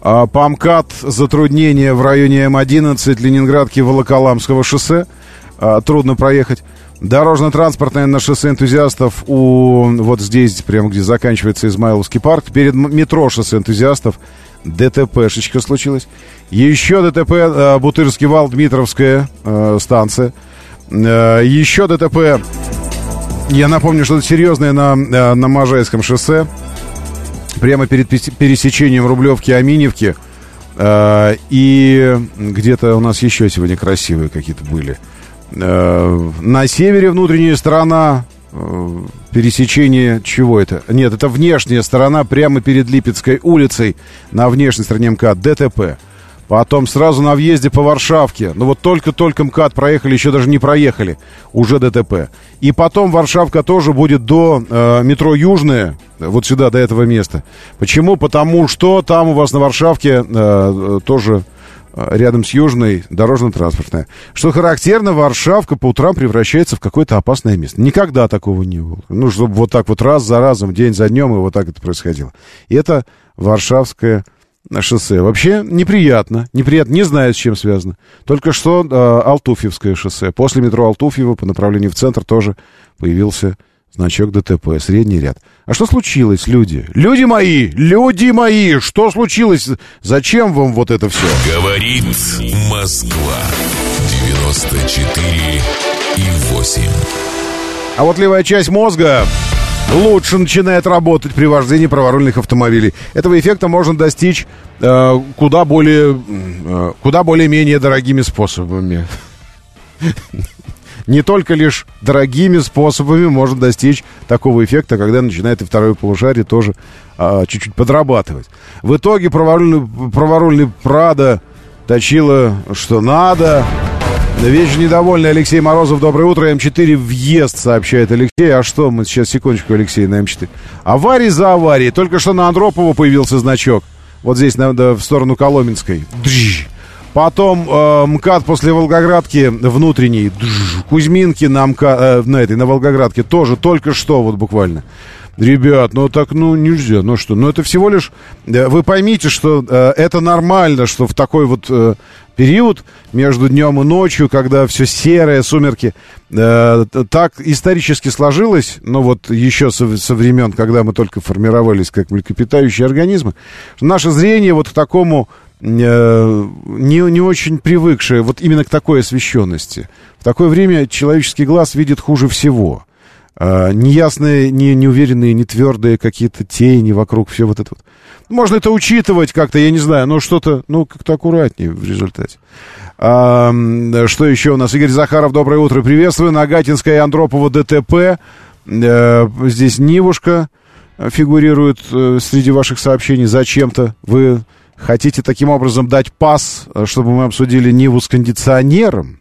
А, по МКАД затруднения в районе Эм одиннадцать, Ленинградки, Волоколамского шоссе. А, трудно проехать. Дорожно-транспортное на шоссе энтузиастов у... Вот здесь, прямо где заканчивается Измайловский парк. Перед метро шоссе энтузиастов ДТПшечка случилась. Еще ДТП а, Бутырский вал, Дмитровская а, станция. А, еще ДТП... Я напомню, что это серьезное на, на Можайском шоссе. Прямо перед пересечением Рублевки и Аминевки. Э, и где-то у нас еще сегодня красивые какие-то были. Э, на севере внутренняя сторона. Э, пересечение чего это? Нет, это внешняя сторона прямо перед Липецкой улицей. На внешней стороне МКАД ДТП. Потом сразу на въезде по Варшавке. Ну вот только-только МКАД проехали, еще даже не проехали. Уже ДТП. И потом Варшавка тоже будет до э, метро Южное. Вот сюда, до этого места. Почему? Потому что там у вас на Варшавке э, тоже э, рядом с Южной дорожно-транспортная. Что характерно, Варшавка по утрам превращается в какое-то опасное место. Никогда такого не было. Ну, чтобы вот так вот раз за разом, день за днем, и вот так это происходило. И это Варшавская на шоссе. Вообще неприятно. Неприятно. Не знаю, с чем связано. Только что э, Алтуфьевское шоссе. После метро Алтуфьево по направлению в центр тоже появился значок ДТП. Средний ряд. А что случилось, люди? Люди мои! Люди мои! Что случилось? Зачем вам вот это все? Говорит Москва. девяносто четыре и восемь. А вот левая часть мозга лучше начинает работать при вождении праворульных автомобилей. Этого эффекта можно достичь э, куда более, э, куда более-менее дорогими способами. Не только лишь дорогими способами можно достичь такого эффекта, когда начинает и второе полушарие тоже э, чуть-чуть подрабатывать. В итоге праворульный, праворульный Прадо точило, что надо. Вечно недовольный Алексей Морозов. Доброе утро. Эм четыре въезд, сообщает Алексей. А что мы сейчас, секундочку, Алексей, на Эм четыре. Аварии за аварией. Только что на Андропова появился значок. Вот здесь, на, да, в сторону Коломенской. Дж. Потом э, МКАД после Волгоградки внутренний. Дж. Кузьминки на, МКАД, э, на этой, на Волгоградке тоже только что, вот буквально. Ребят, ну так, ну нельзя, ну что, ну это всего лишь, вы поймите, что э, это нормально, что в такой вот э, период между днем и ночью, когда все серое, сумерки, э, так исторически сложилось, ну вот еще со, со времен, когда мы только формировались как млекопитающие организмы, наше зрение вот к такому э, не, не очень привыкшее, вот именно к такой освещенности. В такое время человеческий глаз видит хуже всего. Uh, неясные, не, неуверенные, не твердые какие-то тени вокруг, все вот это вот. Можно это учитывать как-то, я не знаю, но что-то, ну, как-то аккуратнее в результате. Uh, что еще у нас? Игорь Захаров, доброе утро, приветствую. Нагатинская и Андропова ДТП. Uh, здесь Нивушка фигурирует uh, среди ваших сообщений. Зачем-то вы хотите таким образом дать пас, чтобы мы обсудили Ниву с кондиционером?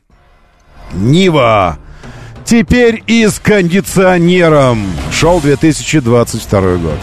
Нива! Теперь и с кондиционером. Шел две тысячи двадцать второй год.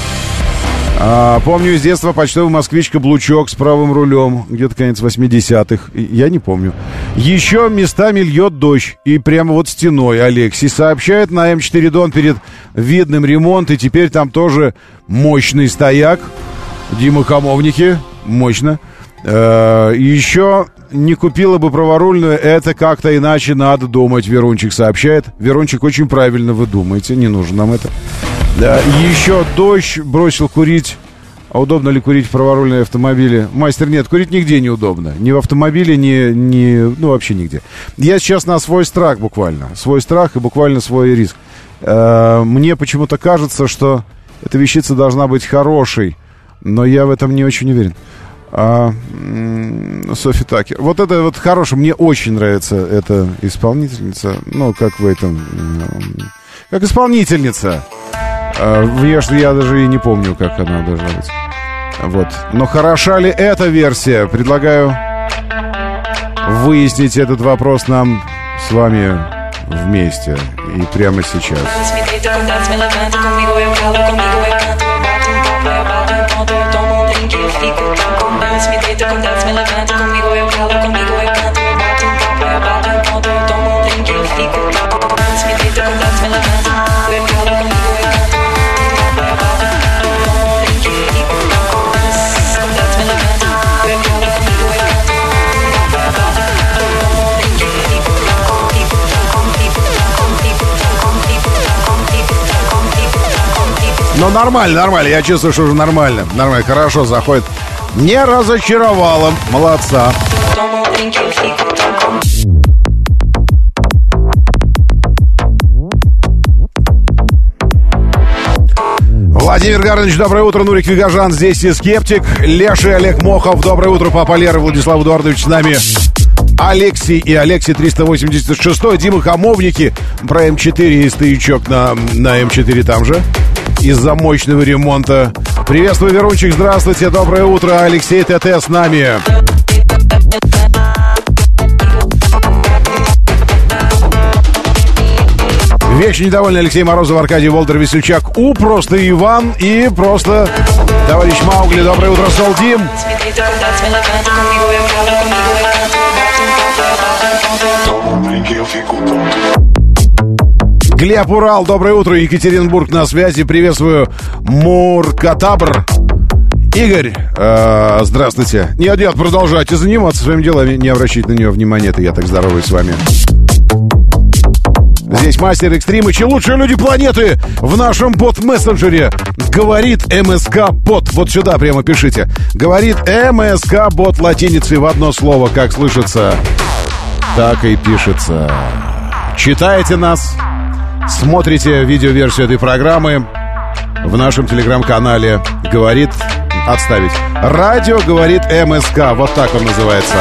А, помню из детства почтовый москвич-каблучок с правым рулем. Где-то конец восьмидесятых. Я не помню. Еще местами льет дождь. И прямо вот стеной. Алексей сообщает на Эм четыре Дон перед видным ремонт. И теперь там тоже мощный стояк. Дима Хамовники. Мощно. А, еще... Не купила бы праворульную, это как-то иначе надо думать, Верунчик сообщает. Верунчик, очень правильно вы думаете, не нужно нам это. Да, еще дождь, бросил курить. А удобно ли курить в праворульные автомобили? Мастер, нет, курить нигде неудобно. Ни в автомобиле, ни, ни, ну вообще нигде. Я сейчас на свой страх буквально. Свой страх и буквально свой риск. Мне почему-то кажется, что эта вещица должна быть хорошей. Но я в этом не очень уверен. А, Софи Такер. Вот это вот хорошо, мне очень нравится эта исполнительница. Ну, как в этом... Как исполнительница. А, внешне я даже и не помню, как она должна быть. Вот. Но хороша ли эта версия? Предлагаю выяснить этот вопрос нам с вами вместе. И прямо сейчас. Me deito com Deus, me levanto comigo, eu calo comigo, eu canto, eu bato um papo, eu bato um ponto, eu tomo um drink, eu fico. Me deito com Deus, me levanto, eu calo comigo, eu canto, eu bato um papo, eu bato um ponto, eu tomo um drink, eu fico. Com Deus me levanto. Ну, нормально, нормально. Я чувствую, что уже нормально. Нормально, хорошо заходит. Не разочаровало. Молодца. Владимир Гарнович, доброе утро. Нурик Вигажан, здесь и Скептик. Леша Олег Мохов, доброе утро. Папа Лера, Владислав Эдуардович с нами. Алексей и Алексей триста восемьдесят шесть. Дима Хамовники. Про эм четыре и стоячок на, на эм четыре там же. Из-за мощного ремонта. Приветствую, Верунчик, здравствуйте. Доброе утро. Алексей ТТ с нами. Вечно недовольный Алексей Морозов, Аркадий Волдер, Весельчак, У, просто Иван и просто товарищ Маугли. Доброе утро, Солдим. Глеб Урал, доброе утро, Екатеринбург на связи. Приветствую, Муркатабр. Игорь, э, здравствуйте. Нет, нет, продолжайте заниматься своим делом, не обращайте на него внимания, это я так здороваюсь с вами. Здесь Мастер Экстримыч и лучшие люди планеты в нашем бот-мессенджере. Говорит МСК-бот. Вот сюда прямо пишите. Говорит МСК-бот латиницей в одно слово. Как слышится, так и пишется. Читайте нас, смотрите видеоверсию этой программы в нашем телеграм-канале. Говорит... Отставить. Радио говорит МСК. Вот так он называется.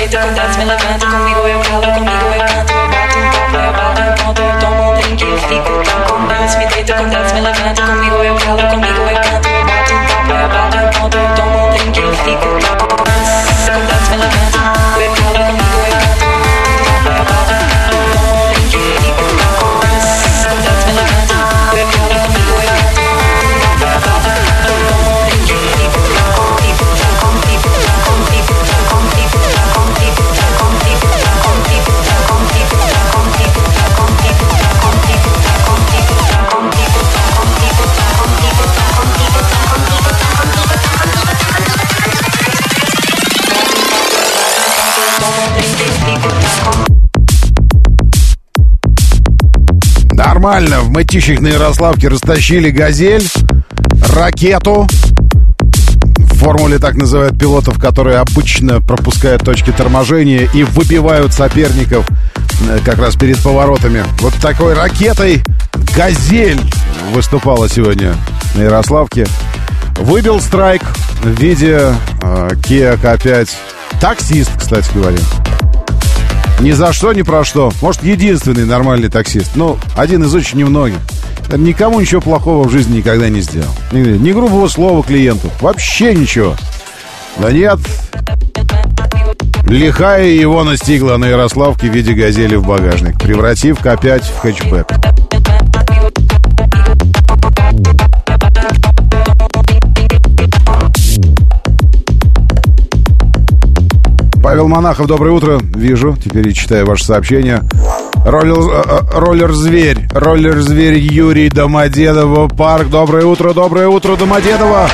Нормально, в мытищах на Ярославке растащили «Газель», ракету. В формуле так называют пилотов, которые обычно пропускают точки торможения и выбивают соперников как раз перед поворотами. Вот такой ракетой «Газель» выступала сегодня на Ярославке. Выбил страйк в виде э, Kia кей пять. Таксист, кстати говоря. Ни за что, ни про что. Может, единственный нормальный таксист. Ну, один из очень немногих. Никому ничего плохого в жизни никогда не сделал. Ни, ни грубого слова клиенту. Вообще ничего. Да нет. Лихая его настигла на Ярославке в виде «Газели» в багажник, превратив кей пять в хэтчбэк. Павел Монахов, доброе утро. Вижу, теперь я читаю ваше сообщение. Роллер, роллер-зверь, роллер-зверь Юрий Домодедово, парк. Доброе утро, доброе утро, Домодедово.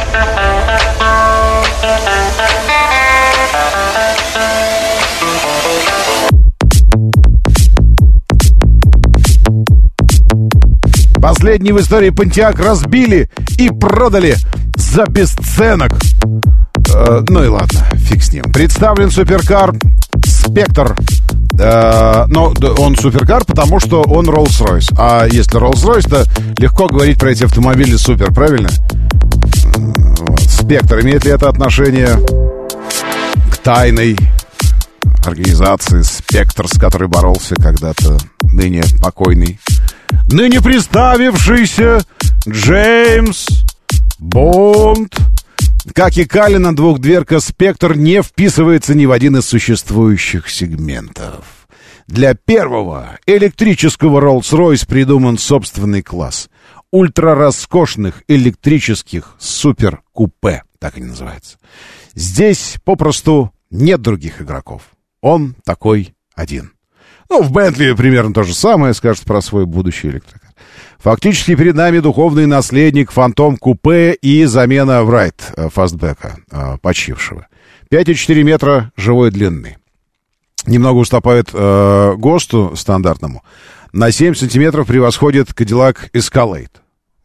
Последний в истории Pontiac разбили и продали за бесценок. Э, ну и ладно, фиг с ним. Представлен суперкар Спектр. Э, но он суперкар, потому что он Rolls-Royce. А если Rolls-Royce, то легко говорить про эти автомобили супер, правильно? Вот. Спектр. Имеет ли это отношение к тайной организации Спектр, с которой боролся когда-то ныне покойный, ныне представившийся Джеймс Бонд? Как и Калина, двухдверка «Спектр» не вписывается ни в один из существующих сегментов. Для первого электрического Rolls-Royce придуман собственный класс ультрароскошных электрических супер-купе, так они называются. Здесь попросту нет других игроков. Он такой один. Ну, в Бентли примерно то же самое скажет про свой будущий электрокар. Фактически перед нами духовный наследник Фантом Купе и замена Врайт фастбека, почившего. пять и четыре метра живой длины. Немного уступает э, ГОСТу стандартному. На семь сантиметров превосходит Cadillac Escalade.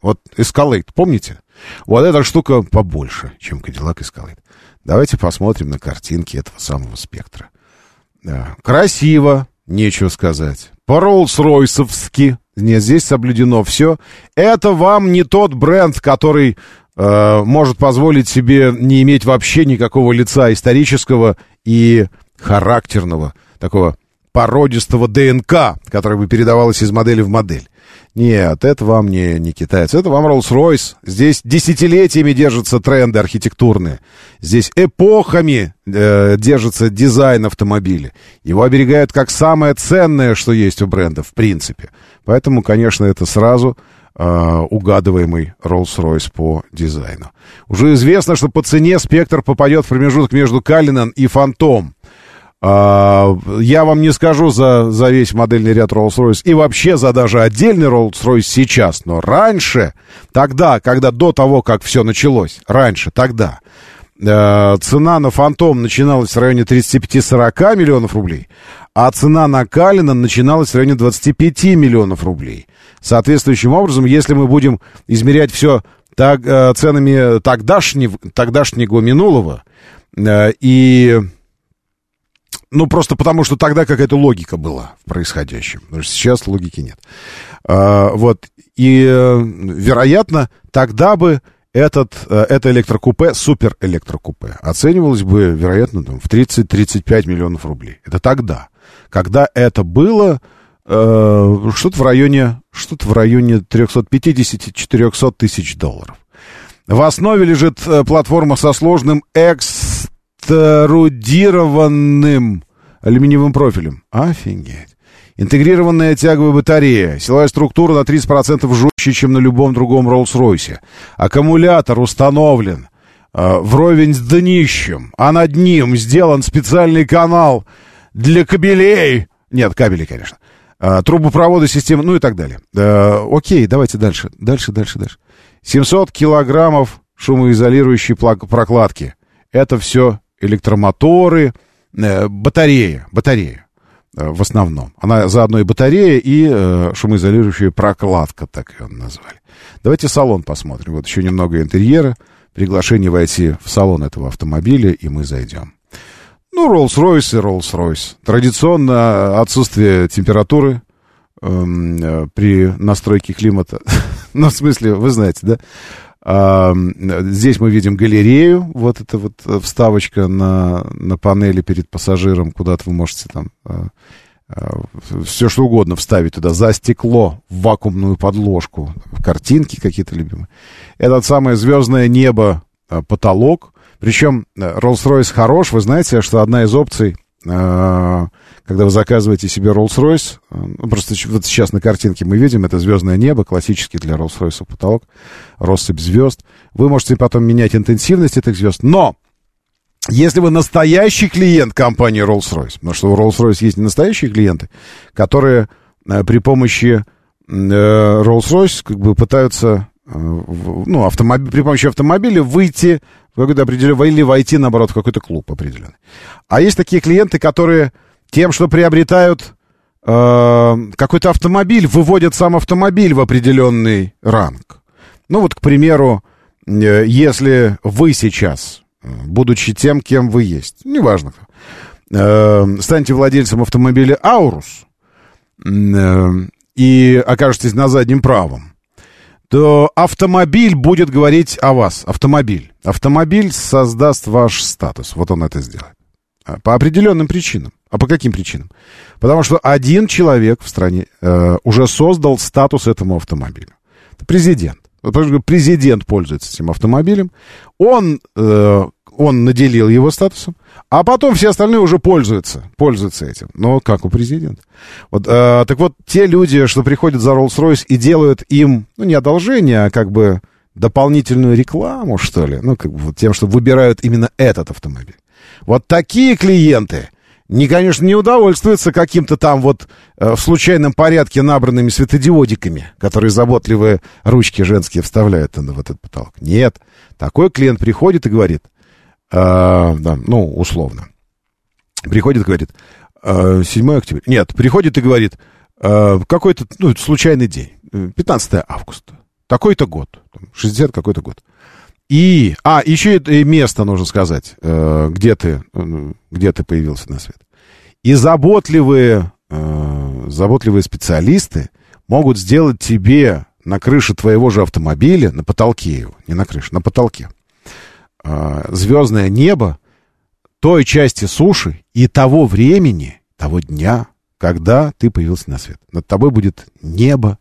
Вот Escalade, помните? Вот эта штука побольше, чем Cadillac Escalade. Давайте посмотрим на картинки этого самого спектра. Да. Красиво, нечего сказать. По-роллс-ройсовски. Нет, здесь соблюдено все. Это вам не тот бренд, который э, может позволить себе не иметь вообще никакого лица исторического и характерного, такого породистого ДНК, которое бы передавалось из модели в модель. Нет, это вам не, не китаец, это вам Rolls-Royce. Здесь десятилетиями держатся тренды архитектурные. Здесь эпохами э, держится дизайн автомобиля. Его оберегают как самое ценное, что есть у бренда, в принципе. Поэтому, конечно, это сразу э, угадываемый Rolls-Royce по дизайну. Уже известно, что по цене спектр попадет в промежуток между Cullinan и Phantom. Я вам не скажу за, за весь модельный ряд Rolls-Royce и вообще за даже отдельный Rolls-Royce сейчас, но раньше, тогда, когда до того, как все началось, раньше, тогда, э, цена на Phantom начиналась в районе тридцать пять сорок миллионов рублей, а цена на Cullinan начиналась в районе двадцать пять миллионов рублей. Соответствующим образом, если мы будем измерять все так, э, ценами тогдашнего, тогдашнего минулого э, и... Ну, просто потому, что тогда какая-то логика была в происходящем. Потому что сейчас логики нет. А, вот. И, вероятно, тогда бы этот, это электрокупе, суперэлектрокупе, оценивалось бы, вероятно, там, в тридцать-тридцать пять миллионов рублей. Это тогда. Когда это было э, что-то в районе, что-то в районе триста пятьдесят-четыреста тысяч долларов. В основе лежит платформа со сложным экструдированным алюминиевым профилем. Офигеть. Интегрированная тяговая батарея. Силовая структура на тридцать процентов жестче, чем на любом другом Rolls-Royce. Аккумулятор установлен э, вровень с днищем, а над ним сделан специальный канал для кабелей. Нет, кабелей, конечно. Э, трубопроводы, системы, ну и так далее. Э, окей, давайте дальше. Дальше, дальше, дальше. семьсот килограммов шумоизолирующей прокладки. Это все электромоторы, э, батарея, батарея э, в основном. Она заодно и батарея, и э, шумоизолирующая прокладка, так ее назвали. Давайте салон посмотрим. Вот еще немного интерьера. Приглашение войти в салон этого автомобиля, и мы зайдем. Ну, Rolls-Royce и Rolls-Royce. Традиционно отсутствие температуры э, э, при настройке климата. Ну, в смысле, вы знаете, да? А, здесь мы видим галерею, вот эта вот вставочка на, на панели перед пассажиром, куда-то вы можете там а, а, все что угодно вставить туда, за стекло, в вакуумную подложку, картинки какие-то любимые. Это самое звездное небо, а, потолок, причем Rolls-Royce хорош, вы знаете, что одна из опций, а, когда вы заказываете себе Rolls-Royce, просто вот сейчас на картинке мы видим, это звездное небо, классический для Rolls-Royce потолок, россыпь звезд. Вы можете потом менять интенсивность этих звезд, но если вы настоящий клиент компании Rolls-Royce, потому что у Rolls-Royce есть настоящие клиенты, которые э, при помощи э, Rolls-Royce как бы пытаются э, в, ну, автомобиль, при помощи автомобиля выйти в какой-то определенный, или войти, наоборот, в какой-то клуб определенный. А есть такие клиенты, которые тем, что приобретают э, какой-то автомобиль, выводят сам автомобиль в определенный ранг. Ну вот, к примеру, э, если вы сейчас, будучи тем, кем вы есть, неважно кто, э, станете владельцем автомобиля Аурус э, и окажетесь на заднем правом, то автомобиль будет говорить о вас. Автомобиль. Автомобиль создаст ваш статус. Вот он это сделает. По определенным причинам. А по каким причинам? Потому что один человек в стране э, уже создал статус этому автомобилю. Это президент. Президент пользуется этим автомобилем. Он, э, он наделил его статусом. А потом все остальные уже пользуются. Пользуются этим. Но как у президента. Вот, э, так вот, те люди, что приходят за Rolls-Royce и делают им, ну, не одолжение, а как бы дополнительную рекламу, что ли. Ну, как бы вот тем, что выбирают именно этот автомобиль. Вот такие клиенты, не, конечно, не удовольствуются каким-то там вот э, в случайном порядке набранными светодиодиками, которые заботливые ручки женские вставляют в этот потолок. Нет, такой клиент приходит и говорит, э, да, ну, условно, приходит и говорит, э, седьмое октября, нет, приходит и говорит, э, какой-то, ну, случайный день, пятнадцатое августа. такой-то год, шестьдесят какой-то год. И, а, еще и место нужно сказать, э, где ты, э, где ты появился на свет. И заботливые, э, заботливые специалисты могут сделать тебе на крыше твоего же автомобиля, на потолке его, не на крыше, на потолке, э, звездное небо той части суши и того времени, того дня, когда ты появился на свет. Над тобой будет небо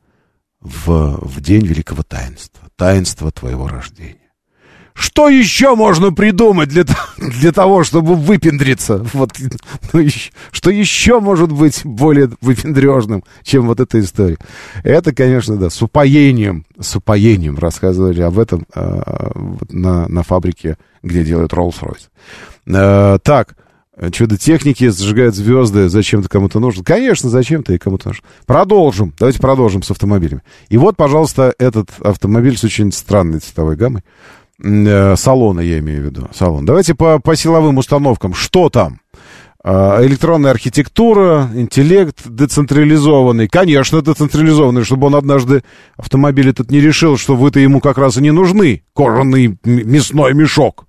в, в день великого таинства, таинства твоего рождения. Что еще можно придумать для, для того, чтобы выпендриться? Вот, ну, еще, что еще может быть более выпендрежным, чем вот эта история? Это, конечно, да, с упоением, с упоением рассказывали об этом э, на, на фабрике, где делают Rolls-Royce. Э, так, чудо техники, зажигают звезды, зачем-то кому-то нужно. Конечно, зачем-то и кому-то нужно. Продолжим, давайте продолжим с автомобилями. И вот, пожалуйста, этот автомобиль с очень странной цветовой гаммой. Салона, я имею в виду. Салон. Давайте по, по силовым установкам. Что там? Электронная архитектура, интеллект децентрализованный. Конечно, децентрализованный, чтобы он однажды, автомобиль этот, не решил, что вы-то ему как раз и не нужны. Кожаный мясной мешок.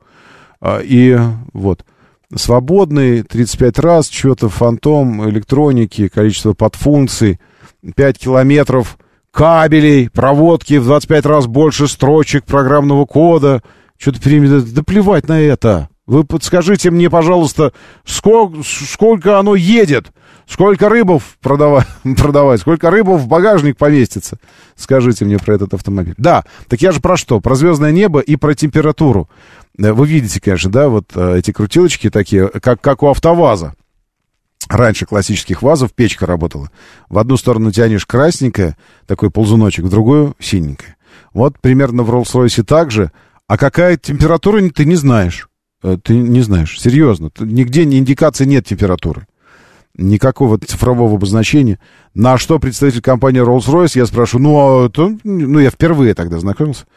И вот. Свободный, тридцать пять раз, что-то фантом, электроники, количество подфункций, пять километров кабелей, проводки, в двадцать пять раз больше строчек программного кода. Что-то перемет... Да плевать на это. Вы подскажите мне, пожалуйста, сколько, сколько оно едет, сколько рыбов продавать, продавать, сколько рыбов в багажник поместится. Скажите мне про этот автомобиль. Да, так я же про что? Про звездное небо и про температуру. Вы видите, конечно, да, вот эти крутилочки такие, как, как у АвтоВАЗа. Раньше классических ВАЗов печка работала. В одну сторону тянешь красненькое, такой ползуночек, в другую синенькое. Вот примерно в Роллс-Ройсе так же. А какая температура, ты не знаешь. Ты не знаешь, серьезно. Нигде индикации нет температуры. Никакого цифрового обозначения. На что представитель компании Rolls-Royce, я спрашиваю, ну, а то, ну, я впервые тогда знакомился.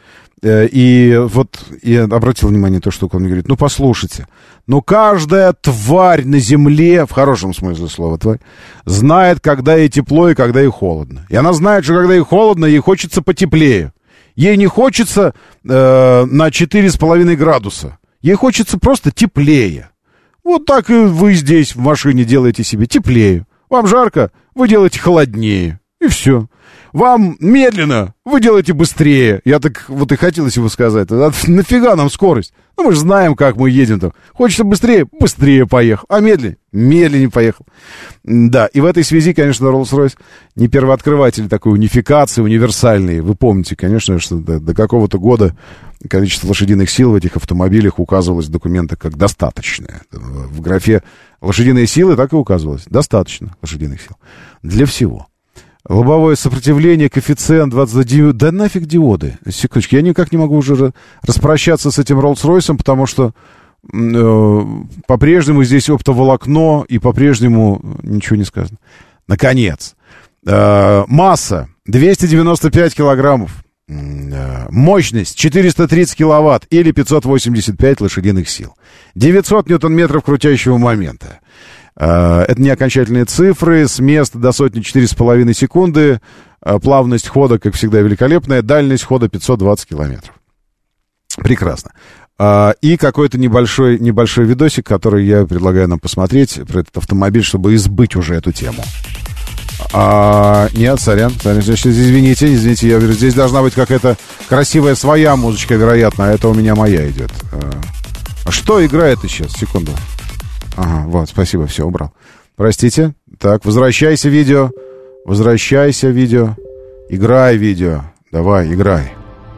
И вот я обратил внимание на то, что он мне говорит, ну, послушайте, ну, каждая тварь на земле, в хорошем смысле слова тварь, знает, когда ей тепло и когда ей холодно. И она знает, что когда ей холодно, ей хочется потеплее. Ей не хочется э, на четыре с половиной градуса. Ей хочется просто теплее. Вот так и вы здесь в машине делаете себе теплее. Вам жарко, вы делаете холоднее. И все. Вам медленно, вы делаете быстрее. Я так вот и хотелось его сказать. А нафига нам скорость? Ну, мы же знаем, как мы едем там. Хочется быстрее, быстрее поехал. А медленнее, медленнее поехал. Да, и в этой связи, конечно, Rolls-Royce не первооткрыватель такой унификации, универсальной. Вы помните, конечно, что до, до какого-то года количество лошадиных сил в этих автомобилях указывалось в документах как достаточное. В графе лошадиные силы так и указывалось. Достаточно лошадиных сил. Для всего. Лобовое сопротивление, коэффициент двадцать девять... Да нафиг диоды. Секундочку, я никак не могу уже распрощаться с этим Rolls-Royce, потому что э, по-прежнему здесь оптоволокно, и по-прежнему ничего не сказано. Наконец. Э, масса двести девяносто пять килограммов. Э, мощность четыреста тридцать киловатт или пятьсот восемьдесят пять лошадиных сил. девятьсот ньютон-метров крутящего момента. Это не окончательные цифры. С места до сотни четыре с половиной секунды. Плавность хода, как всегда, великолепная. Дальность хода пятьсот двадцать километров. Прекрасно. И какой-то небольшой, небольшой видосик, который я предлагаю нам посмотреть про этот автомобиль, чтобы избыть уже эту тему. А, нет, сорян, сорян, извините, извините, я говорю, здесь должна быть какая-то красивая своя музычка, вероятно, а это у меня моя идет. А что играет сейчас? Секунду. Ага, вот, спасибо, все, убрал. Простите. Так, возвращайся, видео. Возвращайся, видео. Играй, видео. Давай, играй.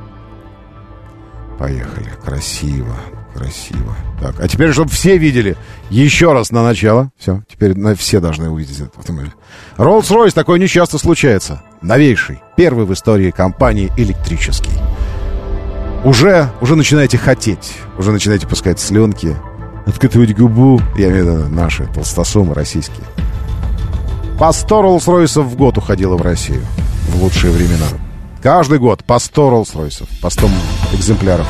Поехали. Красиво, красиво. Так, а теперь, чтобы все видели, еще раз на начало. Все, теперь на, все должны увидеть этот автомобиль. Rolls-Royce, такое нечасто случается. Новейший, первый в истории компании электрический. Уже, уже начинаете хотеть, уже начинаете пускать слюнки, откатывать губу. Я имею в виду наши толстосумы российские. По сто Rolls-Royce'ов в год уходило в Россию в лучшие времена. Каждый год по сто Rolls-Royce'ов, по сто экземпляров.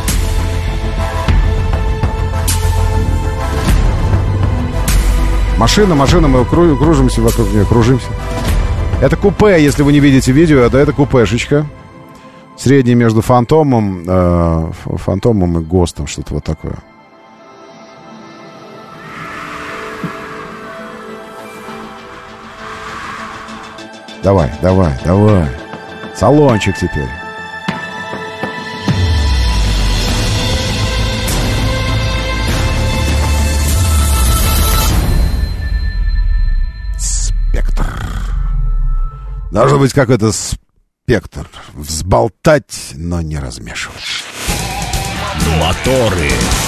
Машина, машина, мы кружимся вокруг нее, кружимся. Это купе, если вы не видите видео, да, это купешечка Средний между Фантомом, э, Фантомом и ГОСТом, что-то вот такое. Давай, давай, давай. Салончик теперь. Спектр. Должен быть какой-то спектр. Взболтать, но не размешивать. Моторы.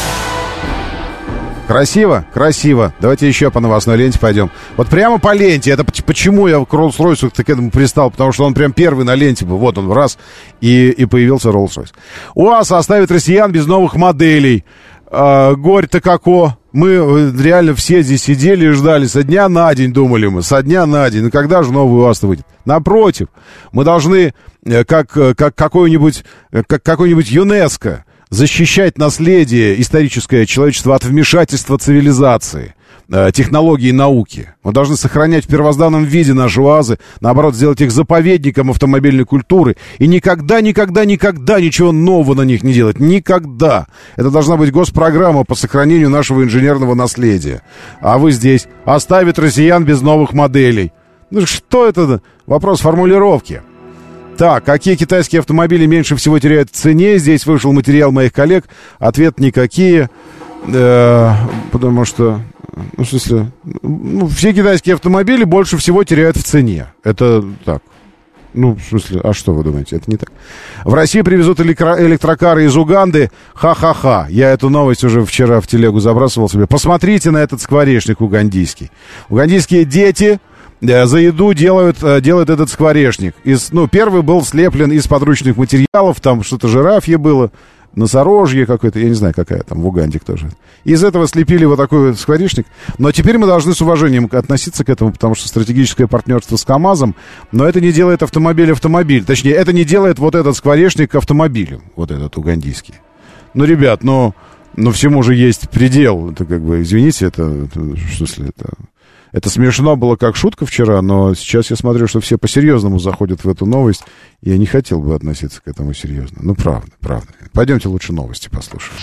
Красиво? Красиво. Давайте еще по новостной ленте пойдем. Вот прямо по ленте. Это почему я к Rolls-Royce к этому пристал? Потому что он прям первый на ленте был. Вот он, раз, и, и появился Rolls-Royce. УАЗ оставит россиян без новых моделей. А, горь-то како. Мы реально все здесь сидели и ждали. Со дня на день думали мы. Со дня на день. Ну когда же новый УАЗ-то выйдет? Напротив. Мы должны, как, как какой-нибудь, как какой-нибудь ЮНЕСКО, защищать наследие историческое человечества от вмешательства цивилизации, э, технологий и науки. Мы должны сохранять в первозданном виде наши УАЗы, наоборот, сделать их заповедником автомобильной культуры и никогда, никогда, никогда ничего нового на них не делать. Никогда. Это должна быть госпрограмма по сохранению нашего инженерного наследия. А вы здесь оставит россиян без новых моделей. Ну что это? Вопрос формулировки. Так, какие китайские автомобили меньше всего теряют в цене? Здесь вышел материал моих коллег. Ответ никакие. Э, потому что, ну, в смысле, ну, все китайские автомобили больше всего теряют в цене. Это так. Ну, в смысле, а что вы думаете? Это не так. В Россию привезут электро- электрокары из Уганды. Ха-ха-ха. Я эту новость уже вчера в телегу забрасывал себе. Посмотрите на этот скворечник угандийский. Угандийские дети... за еду делают, делают этот скворечник. Из, ну, первый был слеплен из подручных материалов, там что-то жирафье было, носорожье какое-то, я не знаю, какая там, в Уганде кто же. Из этого слепили вот такой скворечник. Но теперь мы должны с уважением относиться к этому, потому что стратегическое партнерство с КАМАЗом, но это не делает автомобиль автомобиль. Точнее, это не делает вот этот скворечник автомобилем, вот этот угандийский. Ну, ребят, ну, ну всему же есть предел. Это как бы, извините, это, это в смысле, это... Это смешно было как шутка вчера, но сейчас я смотрю, что все по-серьезному заходят в эту новость. И я не хотел бы относиться к этому серьезно. Ну, правда, правда. Пойдемте лучше новости послушаем.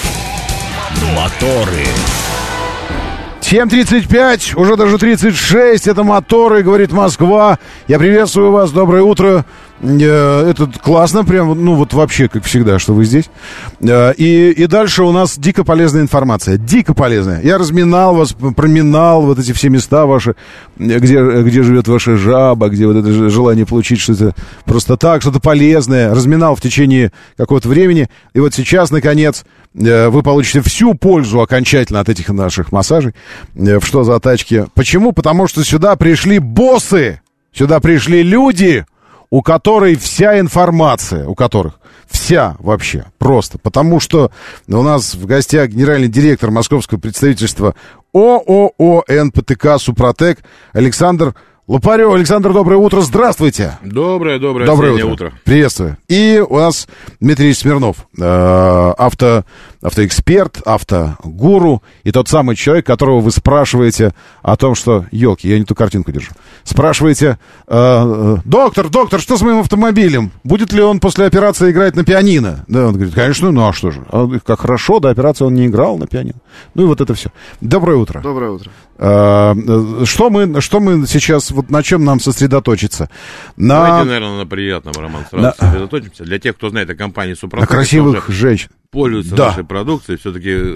Моторы. семь тридцать пять, уже даже тридцать шесть. Это моторы, говорит Москва. Я приветствую вас, доброе утро. Это классно, прям, ну вот вообще, как всегда, что вы здесь. И, и дальше у нас дико полезная информация. Дико полезная. Я разминал вас, проминал вот эти все места ваши, где, где живет ваша жаба, где вот это желание получить что-то просто так, что-то полезное. Разминал в течение какого-то времени. И вот сейчас, наконец, вы получите всю пользу окончательно от этих наших массажей. В что за тачки? Почему? Потому что сюда пришли боссы. Сюда пришли люди, у которой вся информация, у которых вся вообще, просто. Потому что у нас в гостях генеральный директор московского представительства ООО эн пэ тэ ка «Супротек» Александр Лопарев. Александр, доброе утро, здравствуйте. Доброе, доброе, доброе утро. утро. Приветствую. И у нас Дмитрий Смирнов, э, авто, автоэксперт, автогуру, и тот самый человек, которого вы спрашиваете о том, что... Ёлки, я не ту картинку держу. Спрашиваете, э, доктор, доктор, что с моим автомобилем? Будет ли он после операции играть на пианино? Да, он говорит, конечно, ну а что же? А, как хорошо, до операции он не играл на пианино. Ну и вот это все. Доброе утро. Доброе утро. Э, что мы, что мы сейчас... Вот на чем нам сосредоточиться? На... Давайте, наверное, на приятном, Роман, сразу на... сосредоточимся. Для тех, кто знает о компании «Супротек», на красивых женщин. Пользуются да. нашей продукцией. Все-таки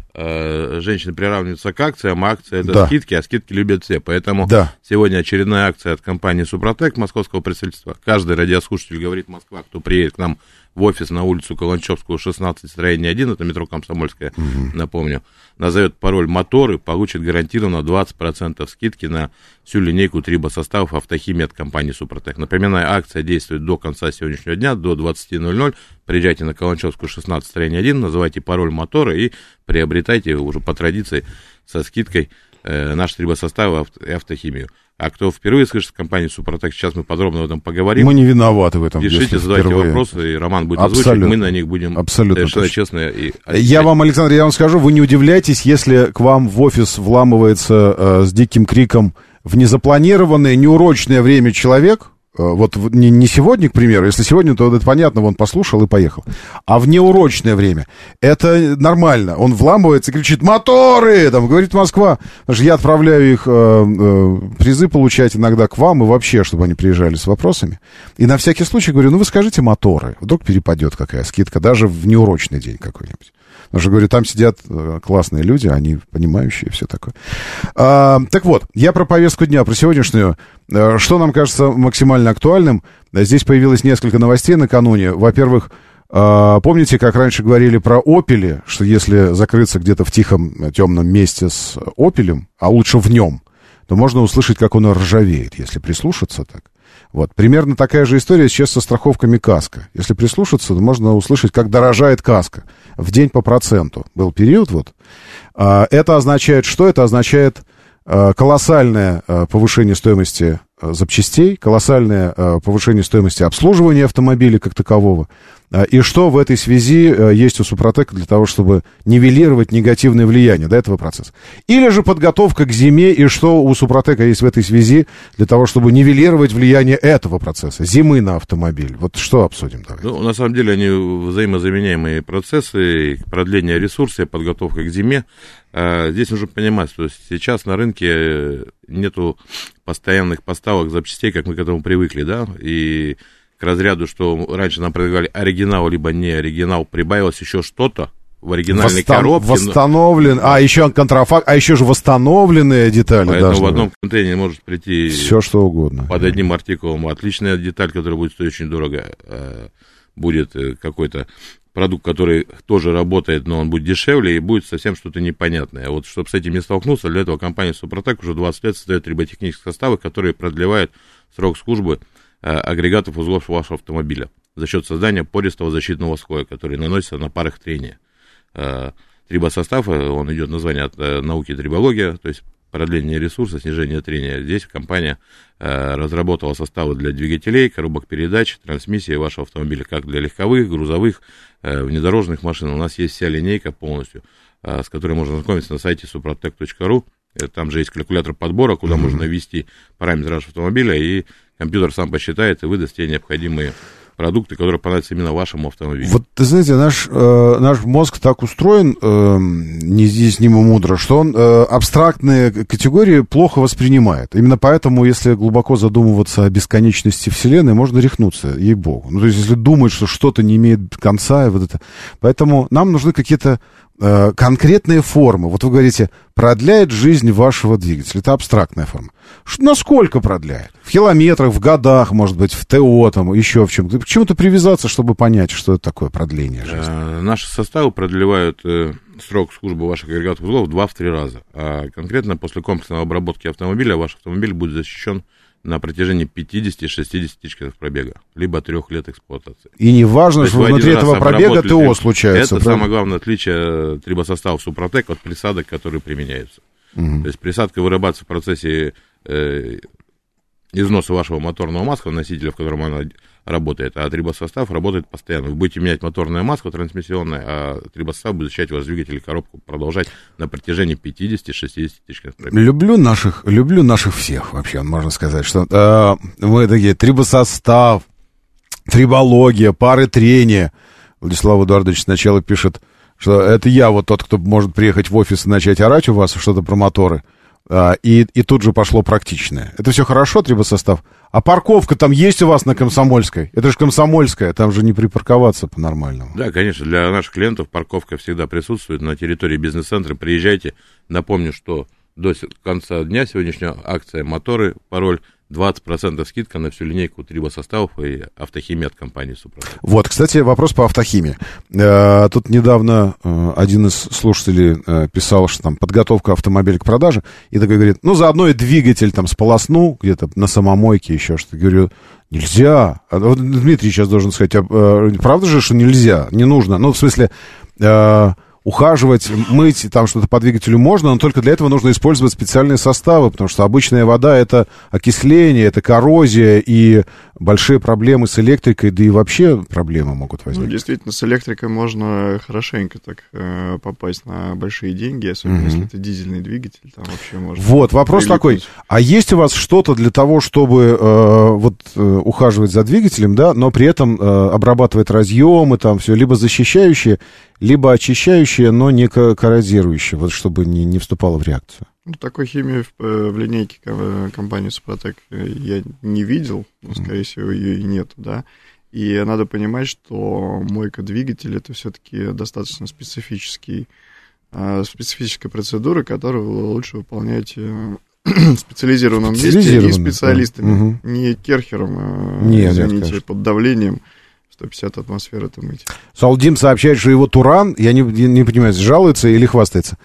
э, женщины приравниваются к акциям, а акции — это да. скидки, а скидки любят все. Поэтому да. сегодня очередная акция от компании «Супротек» московского представительства. Каждый радиослушатель говорит «Москва», кто приедет к нам в офис на улицу Каланчевскую, шестнадцать, строение один, это метро Комсомольская, угу. напомню, назовет пароль «Моторы», получит гарантированно двадцать процентов скидки на всю линейку трибосоставов «Автохимии» от компании «Супротек». Напоминаю, акция действует до конца сегодняшнего дня, до двадцати ноль-ноль. Приезжайте на Каланчевскую, шестнадцать, строение один, называйте пароль «Моторы» и приобретайте уже по традиции со скидкой э, наши трибосоставы и автохимию. А кто впервые слышит компанию «Супротек», сейчас мы подробно об этом поговорим. Мы не виноваты в этом. Пишите, задавайте впервые. Вопросы, и Роман будет Абсолютно. озвучивать, мы на них будем Абсолютно совершенно точно. честно. И я вам, Александр, я вам скажу, вы не удивляйтесь, если к вам в офис вламывается э, с диким криком в незапланированное, неурочное время человек, Вот не, не сегодня, к примеру, если сегодня, то это понятно, он послушал и поехал. А в неурочное время это нормально. Он вламывается и кричит: моторы! Там говорит Москва. Потому что я отправляю их э, э, призы получать иногда к вам и вообще, чтобы они приезжали с вопросами. И на всякий случай говорю: ну вы скажите моторы. Вдруг перепадет какая скидка, даже в неурочный день какой-нибудь. Потому что, говорю, там сидят классные люди, они понимающие, все такое. А, так вот, я про повестку дня, про сегодняшнюю. Что нам кажется максимально актуальным? Здесь появилось несколько новостей накануне. Во-первых, помните, как раньше говорили про «Опели», что если закрыться где-то в тихом темном месте с «Опелем», а лучше в нем, то можно услышать, как он ржавеет, если прислушаться так. Вот. Примерно такая же история сейчас со страховками КАСКО. Если прислушаться, то можно услышать, как дорожает КАСКО в день по проценту. Был период вот. Это означает что? Это означает колоссальное повышение стоимости запчастей, колоссальное повышение стоимости обслуживания автомобиля как такового. И что в этой связи есть у Супротека для того, чтобы нивелировать негативное влияние до этого процесса? Или же подготовка к зиме, и что у Супротека есть в этой связи для того, чтобы нивелировать влияние этого процесса, зимы на автомобиль? Вот что обсудим давай. Ну, на самом деле, они взаимозаменяемые процессы, продление ресурса и подготовка к зиме. Здесь нужно понимать, что сейчас на рынке нету постоянных поставок запчастей, как мы к этому привыкли, да, и к разряду, что раньше нам предлагали оригинал, либо не оригинал, прибавилось еще что-то в оригинальной Восстан... коробке. Восстановлен, а еще контрафакт, а еще же восстановленные детали. Поэтому в одном быть. контейнере может прийти все что угодно. Под одним артикулом отличная деталь, которая будет стоить очень дорого, будет какой-то продукт, который тоже работает, но он будет дешевле, и будет совсем что-то непонятное. А вот чтобы с этим не столкнуться, для этого компания Супротек уже двадцать лет создает триботехнические составы, которые продлевают срок службы агрегатов узлов вашего автомобиля за счет создания пористого защитного слоя, который наносится на парах трения. Трибосостав, он идет название от науки трибология, то есть продление ресурса, снижение трения. Здесь компания разработала составы для двигателей, коробок передач, трансмиссии вашего автомобиля, как для легковых, грузовых, внедорожных машин. У нас есть вся линейка полностью, с которой можно знакомиться на сайте супротек точка ру. Там же есть калькулятор подбора, куда mm-hmm. можно ввести параметры вашего автомобиля, и компьютер сам посчитает и выдаст те необходимые продукты, которые понравятся именно вашему автомобилю. Вот, ты знаете, наш, э, наш мозг так устроен, э, неизъяснимо мудро, что он э, абстрактные категории плохо воспринимает. Именно поэтому, если глубоко задумываться о бесконечности Вселенной, можно рехнуться, ей-богу. Ну, то есть, если думать, что что-то не имеет конца, и вот это... Поэтому нам нужны какие-то э, конкретные формы. Вот вы говорите, продляет жизнь вашего двигателя. Это абстрактная форма. Ш- насколько продляет? В километрах, в годах, может быть, в ТО, там, еще в чем-то. К чему-то привязаться, чтобы понять, что это такое продление жизни. А, наши составы продлевают э, срок службы ваших агрегатов узлов в два-три раза. А конкретно после комплексной обработки автомобиля ваш автомобиль будет защищен на протяжении пятьдесят-шестьдесят тысяч километров пробега, либо трех лет эксплуатации. И не важно, что внутри этого пробега ТО случается. Это правильно? Самое главное отличие трибосостава Супротек от присадок, которые применяются. Угу. То есть присадка вырабатывается в процессе э, износа вашего моторного масла, носителя, в котором она работает, а трибосостав работает постоянно. Вы будете менять моторное масло трансмиссионное, а трибосостав будет защищать ваш двигатель и коробку, продолжать на протяжении пятьдесят-шестьдесят тысяч километров. Люблю наших, люблю наших всех, вообще, можно сказать, что э, мы такие, трибосостав, трибология, пары трения. Владислав Эдуардович сначала пишет, что это я вот тот, кто может приехать в офис и начать орать у вас что-то про моторы. И, и тут же пошло практичное. Это все хорошо, трибосостав. А парковка там есть у вас на Комсомольской? Это же Комсомольская, там же не припарковаться по-нормальному. Да, конечно, для наших клиентов парковка всегда присутствует на территории бизнес-центра. Приезжайте. Напомню, что до конца дня сегодняшняя акция «Моторы», пароль двадцать процентов скидка на всю линейку трибосоставов и автохимии от компании «Супротек». Вот, кстати, вопрос по автохимии. Тут недавно один из слушателей писал, что там подготовка автомобиля к продаже, и такой говорит, ну, заодно и двигатель там сполосну где-то на самомойке, еще что-то. Говорю, нельзя. Вот Дмитрий сейчас должен сказать, а, правда же, что нельзя? Не нужно. Ну, в смысле... ухаживать, мыть, там что-то по двигателю можно, но только для этого нужно использовать специальные составы, потому что обычная вода — это окисление, это коррозия и большие проблемы с электрикой, да и вообще проблемы могут возникнуть. Ну, действительно, с электрикой можно хорошенько так э, попасть на большие деньги, особенно mm-hmm. если это дизельный двигатель, там вообще можно... Вот, вопрос прилипнуть. Такой, а есть у вас что-то для того, чтобы э, вот э, ухаживать за двигателем, да, но при этом э, обрабатывать разъемы, там все, либо защищающие, либо очищающие, но не коррозирующие, вот чтобы не, не вступало в реакцию? Ну, такой химии в, в линейке компании Супротек я не видел, но, скорее всего, ее и нет, да. И надо понимать, что мойка двигателя — это все-таки достаточно специфический, специфическая процедура, которую лучше выполнять в специализированном месте и специалистами, угу. не керхером, не, извините, нет, под давлением сто пятьдесят атмосфер это мыть. Салдим сообщает, что его Туран, я не, не понимаю, жалуется или хвастается.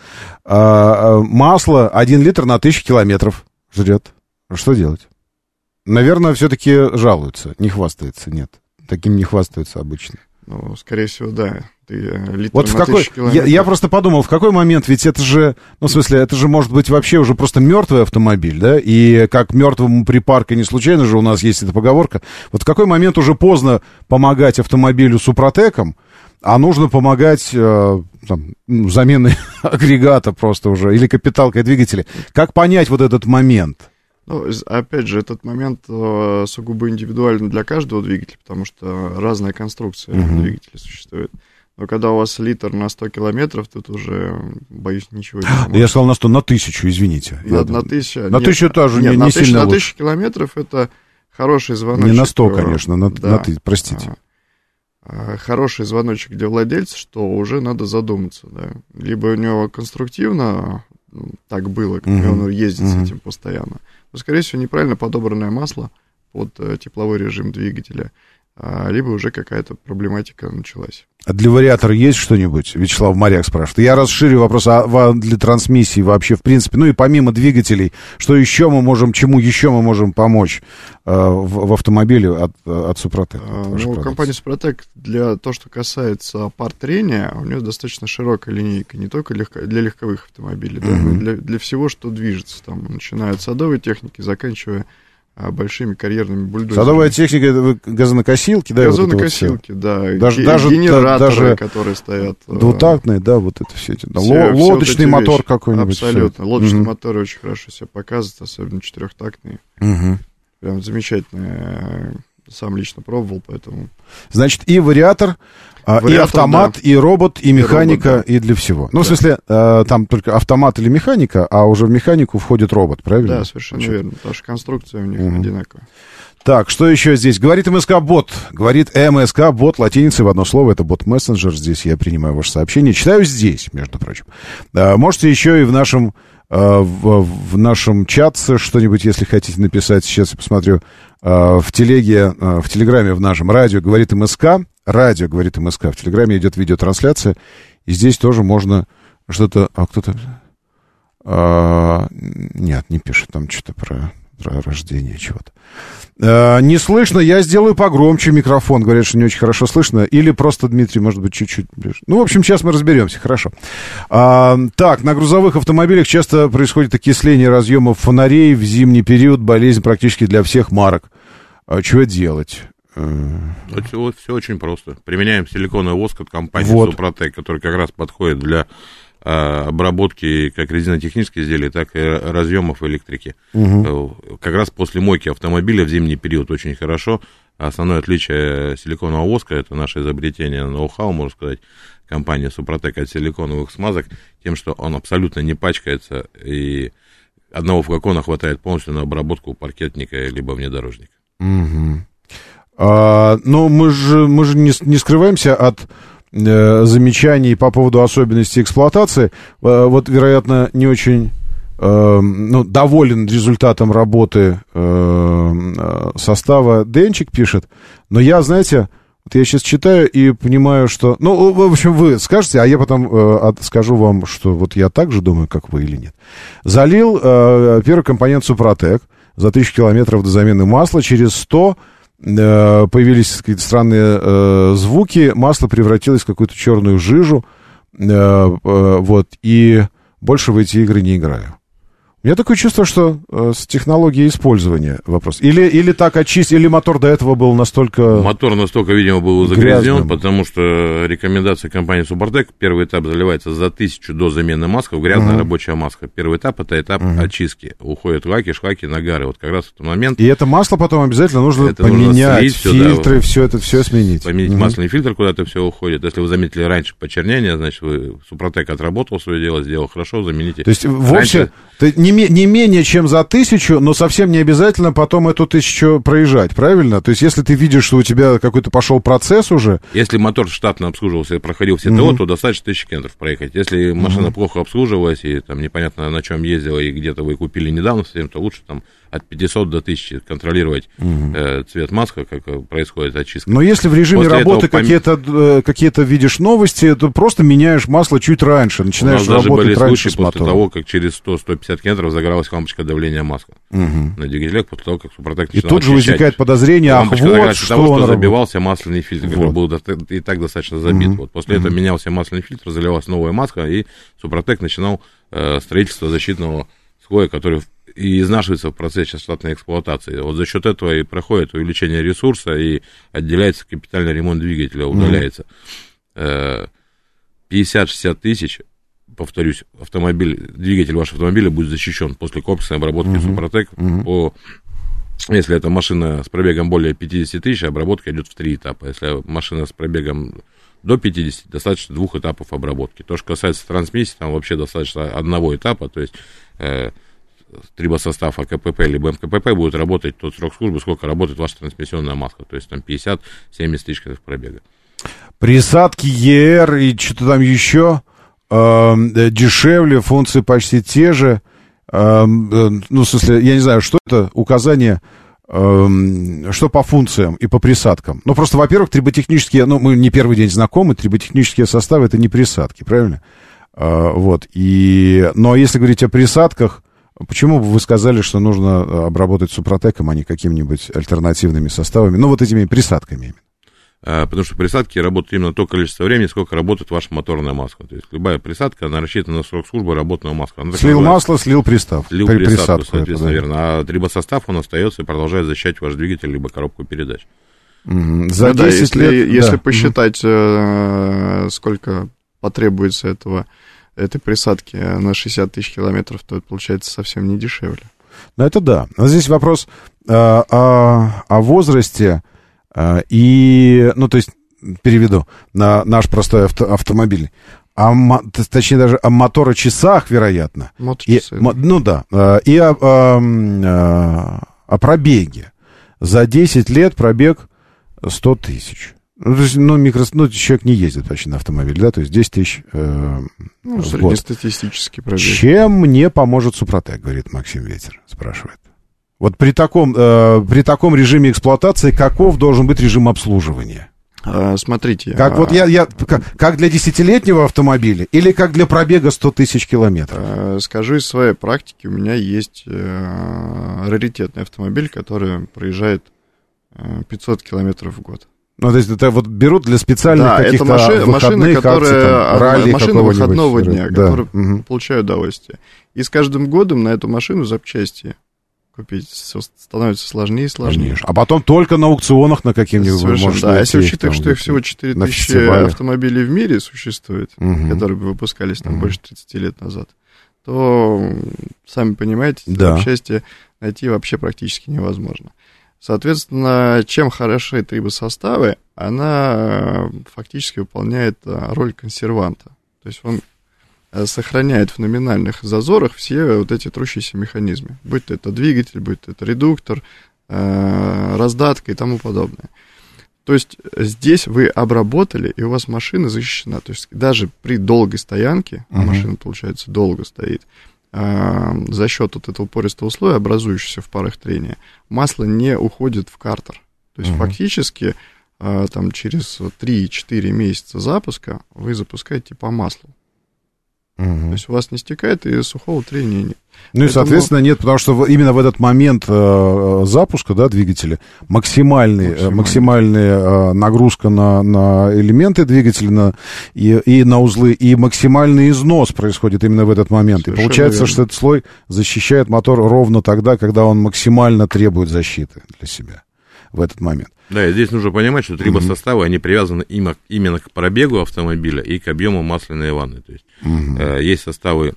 А, а, масло один литр на тысячу километров жрет. Что делать? Наверное, все-таки жалуется, не хвастается, нет. Таким не хвастаются обычно. Ну, скорее всего, да. Ты, литр вот в на какой, я, я просто подумал, в какой момент, ведь это же, ну, в смысле, это же может быть вообще уже просто мертвый автомобиль, да, и как мертвому припарка, не случайно же у нас есть эта поговорка, вот в какой момент уже поздно помогать автомобилю Супротеком, а нужно помогать э, там, заменой агрегата просто уже, или капиталкой двигателя. Как понять вот этот момент? Ну, опять же, этот момент э, сугубо индивидуален для каждого двигателя, потому что разная конструкция uh-huh. двигателя существует. Но когда у вас литр на сто километров, тут уже, боюсь, ничего не поможет. Я сказал на сто, на тысячу, извините. На, Я... на тысячу. На нет, тысячу тоже нет, не, на не тысячу, сильно на лучше. тысячу километров это хороший звоночек. Не на сто, конечно, на, да. на ты, простите. А, хороший звоночек для владельца, что уже надо задуматься, да. Либо у него конструктивно ну, так было, как uh-huh. он ездит uh-huh. с этим постоянно. Но, скорее всего, неправильно подобранное масло под э, тепловой режим двигателя, а, либо уже какая-то проблематика началась. А для вариатора есть что-нибудь? Вячеслав Моряк спрашивает. Я расширю вопрос, а для трансмиссии вообще, в принципе, ну и помимо двигателей, что еще мы можем, чему еще мы можем помочь э, в, в автомобиле от, от Супротек? А, ну, компания Супротек, для того, что касается пар трения, у нее достаточно широкая линейка, не только легко, для легковых автомобилей, mm-hmm. да, но для, для всего, что движется, там, начиная от садовой техники, заканчивая большими карьерными бульдозерами. Садовая техника — это газонокосилки, да? Газонокосилки, вот да. Даже, даже, генераторы, даже которые стоят. Двутактные, да, вот это все эти. Да, все, лодочный все вот мотор вещи. какой-нибудь. Абсолютно. Лодочные угу. моторы очень хорошо себя показывают, особенно четырехтактные. Угу. Прям замечательно. Сам лично пробовал, поэтому... Значит, и вариатор, вариатор и автомат, да. и робот, и механика, и, робот, да. и для всего. Ну, да. в смысле, э, там только автомат или механика, а уже в механику входит робот, правильно? Да, совершенно Значит. верно, потому что конструкция у них угу. одинаковая. Так, что еще здесь? Говорит МСК-бот. Говорит МСК-бот латиницей в одно слово. Это бот-мессенджер. Здесь я принимаю ваше сообщение. Читаю здесь, между прочим. Э, можете еще и в нашем, э, в, в нашем чатце что-нибудь, если хотите написать. Сейчас я посмотрю. В телеге, в телеграме в нашем радио говорит МСК, радио говорит МСК, в телеграме идет видеотрансляция, и здесь тоже можно что-то, а кто-то, а, нет, не пишет там что-то про, про рождение чего-то. А, не слышно, я сделаю погромче микрофон, говорят, что не очень хорошо слышно, или просто, Дмитрий, может быть, чуть-чуть ближе. Ну, в общем, сейчас мы разберемся, хорошо. А, так, на грузовых автомобилях часто происходит окисление разъемов фонарей в зимний период, болезнь практически для всех марок. А, чего делать? Вот все, все очень просто. Применяем силиконовый воск от компании вот. Супротек, который как раз подходит для а, обработки как резинотехнических изделий, так и разъемов электрики. Угу. Как раз после мойки автомобиля в зимний период очень хорошо. Основное отличие силиконового воска — это наше изобретение, ноу-хау, можно сказать, компания Супротек от силиконовых смазок, тем, что он абсолютно не пачкается, и одного флакона хватает полностью на обработку паркетника либо внедорожника. Угу. А, но мы же, мы же не, не скрываемся от э, замечаний по поводу особенностей эксплуатации. Э, вот, вероятно, не очень э, ну, доволен результатом работы э, состава Денчик, пишет. Но я, знаете, вот я сейчас читаю и понимаю, что... Ну, в общем, вы скажете, а я потом э, скажу вам, что вот я так же думаю, как вы, или нет. Залил э, первый компонент Супротек за тысячу километров до замены масла. Через сто появились какие-то странные э, звуки, масло превратилось в какую-то черную жижу, вот, и больше в эти игры не играю. У меня такое чувство, что э, с технологией использования вопрос. Или, или так очистить, или мотор до этого был настолько... Мотор настолько, видимо, был загрязнен, грязным. Потому что рекомендация компании Супротек, первый этап заливается за тысячу до замены маска, грязная uh-huh. рабочая маска. Первый этап — это этап uh-huh. очистки. Уходят лаки, шлаки, нагары. Вот как раз в этот момент... И это масло потом обязательно нужно это поменять, нужно слить, фильтры, все, да, все это все сменить. Поменять uh-huh. масляный фильтр, куда-то все уходит. Если вы заметили раньше почернение, значит, вы Супротек отработал свое дело, сделал хорошо, замените. То есть вовсе... Раньше... Ты не, не менее чем за тысячу, но совсем не обязательно потом эту тысячу проезжать, правильно? То есть если ты видишь, что у тебя какой-то пошел процесс уже... Если мотор штатно обслуживался и проходил все ТО, uh-huh. то достаточно тысячи километров проехать. Если машина uh-huh. плохо обслуживалась и там непонятно на чем ездила, и где-то вы купили недавно совсем, то лучше там от пятисот до тысячи контролировать uh-huh. э, цвет маска, как происходит очистка. Но если в режиме После работы этого... какие-то, э, какие-то видишь новости, то просто меняешь масло чуть раньше, начинаешь работать раньше. У нас даже были случаи после мотором. того, как через сто-сто пятьдесят километров загоралась лампочка давления масла uh-huh. на двигателях, после того, как Супротек начинал И тут же очищать. возникает подозрение, ах, вот что того, он что забивался масляный фильтр, вот. который был и так достаточно забит. Uh-huh. Вот. После uh-huh. этого менялся масляный фильтр, заливалась новая маска, и Супротек начинал э, строительство защитного слоя, который и изнашивается в процессе штатной эксплуатации. Вот за счет этого и проходит увеличение ресурса, и отделяется капитальный ремонт двигателя, удаляется. Uh-huh. пятьдесят-шестьдесят тысяч, повторюсь, автомобиль, двигатель вашего автомобиля будет защищен после комплексной обработки uh-huh. Супротек. Uh-huh. По, если это машина с пробегом более пятьдесят тысяч, обработка идет в три этапа. Если машина с пробегом до пятидесяти, достаточно двух этапов обработки. То, что касается трансмиссии, там вообще достаточно одного этапа, то есть э, трибосостав АКПП либо МКПП будет работать тот срок службы, сколько работает ваша трансмиссионная маска, то есть там пятьдесят-семьдесят тысяч пробега. Присадки и эр и что-то там еще э, дешевле, функции почти те же. Э, э, ну, в смысле, я не знаю, что это указание, э, что по функциям и по присадкам. Ну, просто, во-первых, триботехнические, ну, мы не первый день знакомы, триботехнические составы — это не присадки, правильно? Э, вот, и, но если говорить о присадках, почему бы вы сказали, что нужно обработать Супротеком, а не какими-нибудь альтернативными составами, ну, вот этими присадками именно? Потому что присадки работают именно то количество времени, сколько работает ваша моторная маска. То есть любая присадка, она рассчитана на срок службы работного маска. Она слил масло, слил пристав. Слил При, присадку, присадку, соответственно, это, да. верно. А трибосостав, он остается и продолжает защищать ваш двигатель, либо коробку передач. Mm-hmm. За ну, десять да, если, лет... Если да. посчитать, mm-hmm. сколько потребуется этого, этой присадки на шестьдесят тысяч километров, то это получается совсем не дешевле. Ну, это да. Но здесь вопрос э, о, о возрасте э, и... Ну, то есть, переведу на наш простой авто, автомобиль. О, точнее, даже о моторочасах, вероятно. Моточасы. И, да. Ну, да. Э, и о, о, о пробеге. За десять лет пробег сто тысяч. Ну, то есть, ну, микро, ну, человек не ездит почти на автомобиле, да, то есть десять тысяч э, ну, среднестатистический пробег. Чем мне поможет Супротек, говорит Максим Ветер, спрашивает. Вот при таком, э, при таком режиме эксплуатации каков должен быть режим обслуживания? А, смотрите. Как, а... вот я, я, как, как для десятилетнего автомобиля или как для пробега сто тысяч километров? А, скажу из своей практики, у меня есть э, раритетный автомобиль, который проезжает э, пятьсот километров в год. Ну, то есть это вот берут для специальных да, каких-то это маши, выходных машины, которые, акций, там, ралли машины выходного дня, да. которые угу. получают удовольствие. И с каждым годом на эту машину запчасти купить все становится сложнее и сложнее. Конечно. А потом только на аукционах на каких-нибудь вы можете да, найти. Если учитывать, что их всего четыре тысячи автомобилей в мире существует, угу. которые бы выпускались там угу. больше тридцати лет назад, то, сами понимаете, да. запчасти найти вообще практически невозможно. Соответственно, чем хороши трибосоставы, она фактически выполняет роль консерванта. То есть он сохраняет в номинальных зазорах все вот эти трущиеся механизмы. Будь то это двигатель, будь то это редуктор, раздатка и тому подобное. То есть здесь вы обработали, и у вас машина защищена. То есть даже при долгой стоянке, uh-huh. машина, получается, долго стоит, за счет вот этого пористого слоя, образующегося в парах трения, масло не уходит в картер. То есть uh-huh. фактически там, через три-четыре месяца запуска вы запускаете по маслу. Угу. То есть у вас не стекает, и сухого трения нет. Ну и, Поэтому... соответственно, нет, потому что именно в этот момент э, запуска, да, двигателя, максимальный, максимальный. максимальная э, нагрузка на, на элементы двигателя на, и, и на узлы, и максимальный износ происходит именно в этот момент. Совершенно и получается, верно. Что этот слой защищает мотор ровно тогда, когда он максимально требует защиты для себя в этот момент. Да, и здесь нужно понимать, что трибосоставы, mm-hmm. они привязаны именно к пробегу автомобиля и к объему масляной ванны. То есть mm-hmm. э, есть составы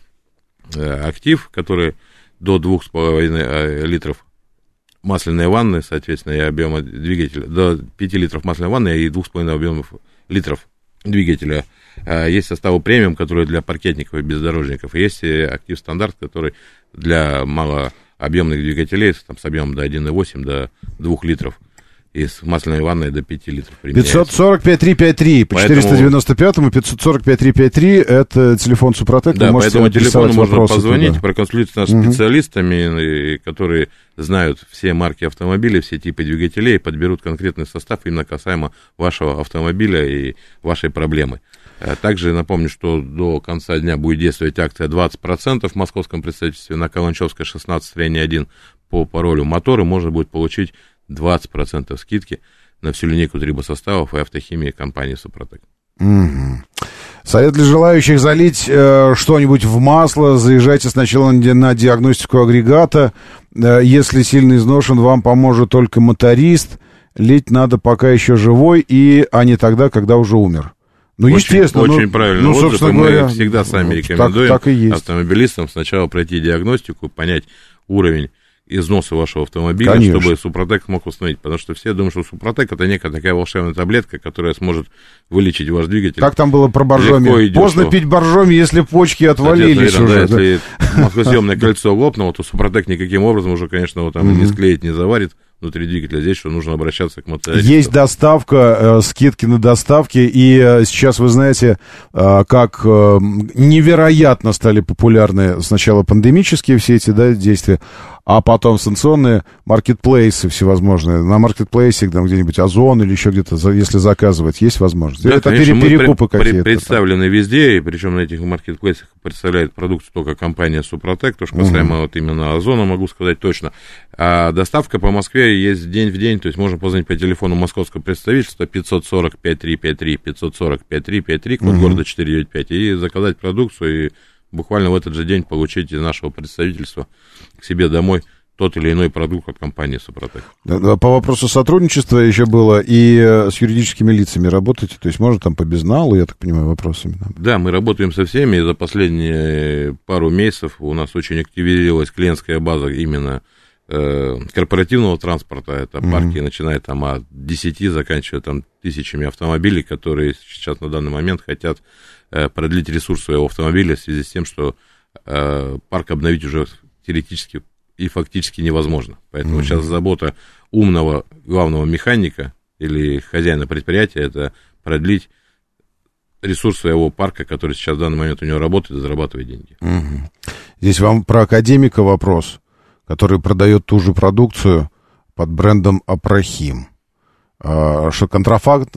актив, который до двух с половиной литров масляной ванны, соответственно, и объема двигателя, до пяти литров масляной ванны и двух с половиной объемов литров двигателя. Есть составы премиум, которые для паркетников и бездорожников. И есть актив стандарт, который для малообъемных двигателей там, с объемом до один и восемь, до двух литров. И с масляной ванной до пяти литров применяется. пятьсот сорок пять три пятьдесят три по поэтому... четыреста девяносто пятому, пятьсот сорок пять три пятьдесят три, это телефон Супротек. Да, по этому телефону можно позвонить, туда. Проконсультироваться с угу. специалистами, которые знают все марки автомобилей, все типы двигателей, подберут конкретный состав именно касаемо вашего автомобиля и вашей проблемы. Также напомню, что до конца дня будет действовать акция двадцать процентов в московском представительстве на Каланчевской шестнадцать, строение один по паролю мотор, и можно будет получить двадцать процентов скидки на всю линейку трибосоставов и автохимии компании Супротек. Угу. Совет для желающих залить э, что-нибудь в масло. Заезжайте сначала на диагностику агрегата. Э, если сильно изношен, вам поможет только моторист. Лить надо пока еще живой, и, а не тогда, когда уже умер. Ну, очень, естественно. Очень ну, правильно. Ну, отзыв, собственно мы говоря, всегда сами рекомендуем так, так и есть. Автомобилистам сначала пройти диагностику, понять уровень износа вашего автомобиля, Конечно. Чтобы Супротек смог установить. Потому что все думают, что Супротек — это некая такая волшебная таблетка, которая сможет вылечить ваш двигатель. Как там было про боржоми? Поздно что... пить боржоми, если почки отвалились. Кстати, уже. Да, да. Если маслосъемное кольцо лопнуло, то Супротек никаким образом уже, конечно, его там mm-hmm. не склеит, не заварит внутри двигателя. Здесь что нужно обращаться к мотористу. Есть доставка, э, скидки на доставки, и э, сейчас, вы знаете, э, как э, невероятно стали популярны сначала пандемические все эти, да, действия, а потом санкционные маркетплейсы всевозможные. На маркетплейсе, там где-нибудь Озон или еще где-то, если заказывать, есть возможность. Да, это конечно, перекупы при, какие-то. Представлены везде, и причем на этих маркетплейсах представляет продукцию только компания Супротек, то, что касаемо uh-huh. вот именно Озона, могу сказать точно. А доставка по Москве есть день в день, то есть можно позвонить по телефону московского представительства пятьсот сорок пять три пятьдесят три, пятьсот сорок пять три пятьдесят три, код uh-huh. города четыреста девяносто пять, и заказать продукцию, и буквально в этот же день получить из нашего представительства к себе домой тот или иной продукт от компании Супротек. По вопросу сотрудничества еще было, и с юридическими лицами работаете, то есть можно там по безналу, я так понимаю, вопрос именно. Да, мы работаем со всеми, и за последние пару месяцев у нас очень активизировалась клиентская база именно э, корпоративного транспорта, это mm-hmm. парки, начиная там от десяти, заканчивая там тысячами автомобилей, которые сейчас на данный момент хотят э, продлить ресурс своего автомобиля в связи с тем, что э, парк обновить уже теоретически и фактически невозможно. Поэтому mm-hmm. сейчас забота умного главного механика или хозяина предприятия — это продлить ресурс своего парка, который сейчас в данный момент у него работает и зарабатывает деньги. Mm-hmm. Здесь вам про академика вопрос, который продает ту же продукцию под брендом Апрахим. А, что контрафакт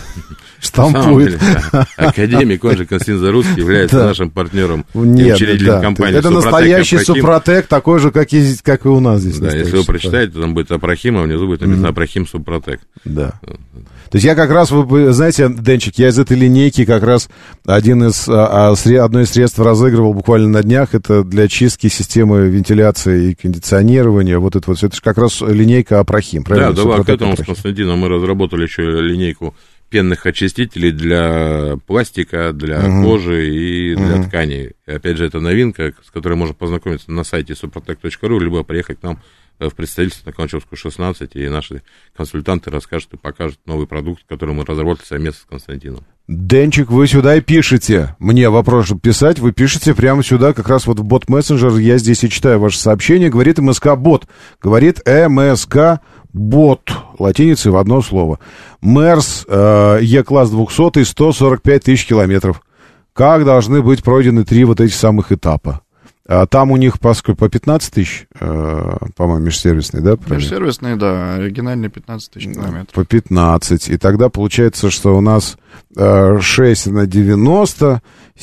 штампует. Да. Академик, он же Константин Заруцкий, является да. нашим партнером и учредителем да. компании. Это Супротек, настоящий Апрахим. Супротек, такой же, как и, как и у нас здесь. Да, если вы прочитаете, то там будет Апрахим, а внизу будет написано mm-hmm. Апрахим Супротек. Да. То есть я как раз, вы знаете, Денчик, я из этой линейки как раз один из, а, а, одно из средств разыгрывал буквально на днях. Это для чистки системы вентиляции и кондиционирования. Вот это вот, это же как раз линейка Апрахим, правильно? Да, да, к этому Апрахим. С Константином мы разработали еще линейку пенных очистителей для пластика, для uh-huh. кожи и uh-huh. для тканей. И опять же, это новинка, с которой можно познакомиться на сайте супротек точка ру, либо приехать к нам в представительство на Каланчевскую шестнадцать, и наши консультанты расскажут и покажут новый продукт, который мы разработали совместно с Константином. Денчик, вы сюда и пишете. Мне вопрос, чтобы писать, вы пишете прямо сюда, как раз вот в бот-мессенджер. Я здесь и читаю ваше сообщение. Говорит МСК-бот. Говорит МСК бот, латиницей в одно слово. Мерс, э, Е-класс двухсот, сто сорок пять тысяч километров. Как должны быть пройдены три вот этих самых этапа? А там у них по, по пятнадцать тысяч, э, по-моему, межсервисный, да? Межсервисный, да, оригинальный пятнадцать тысяч километров. По пятнадцать. И тогда получается, что у нас э, шесть на девяносто,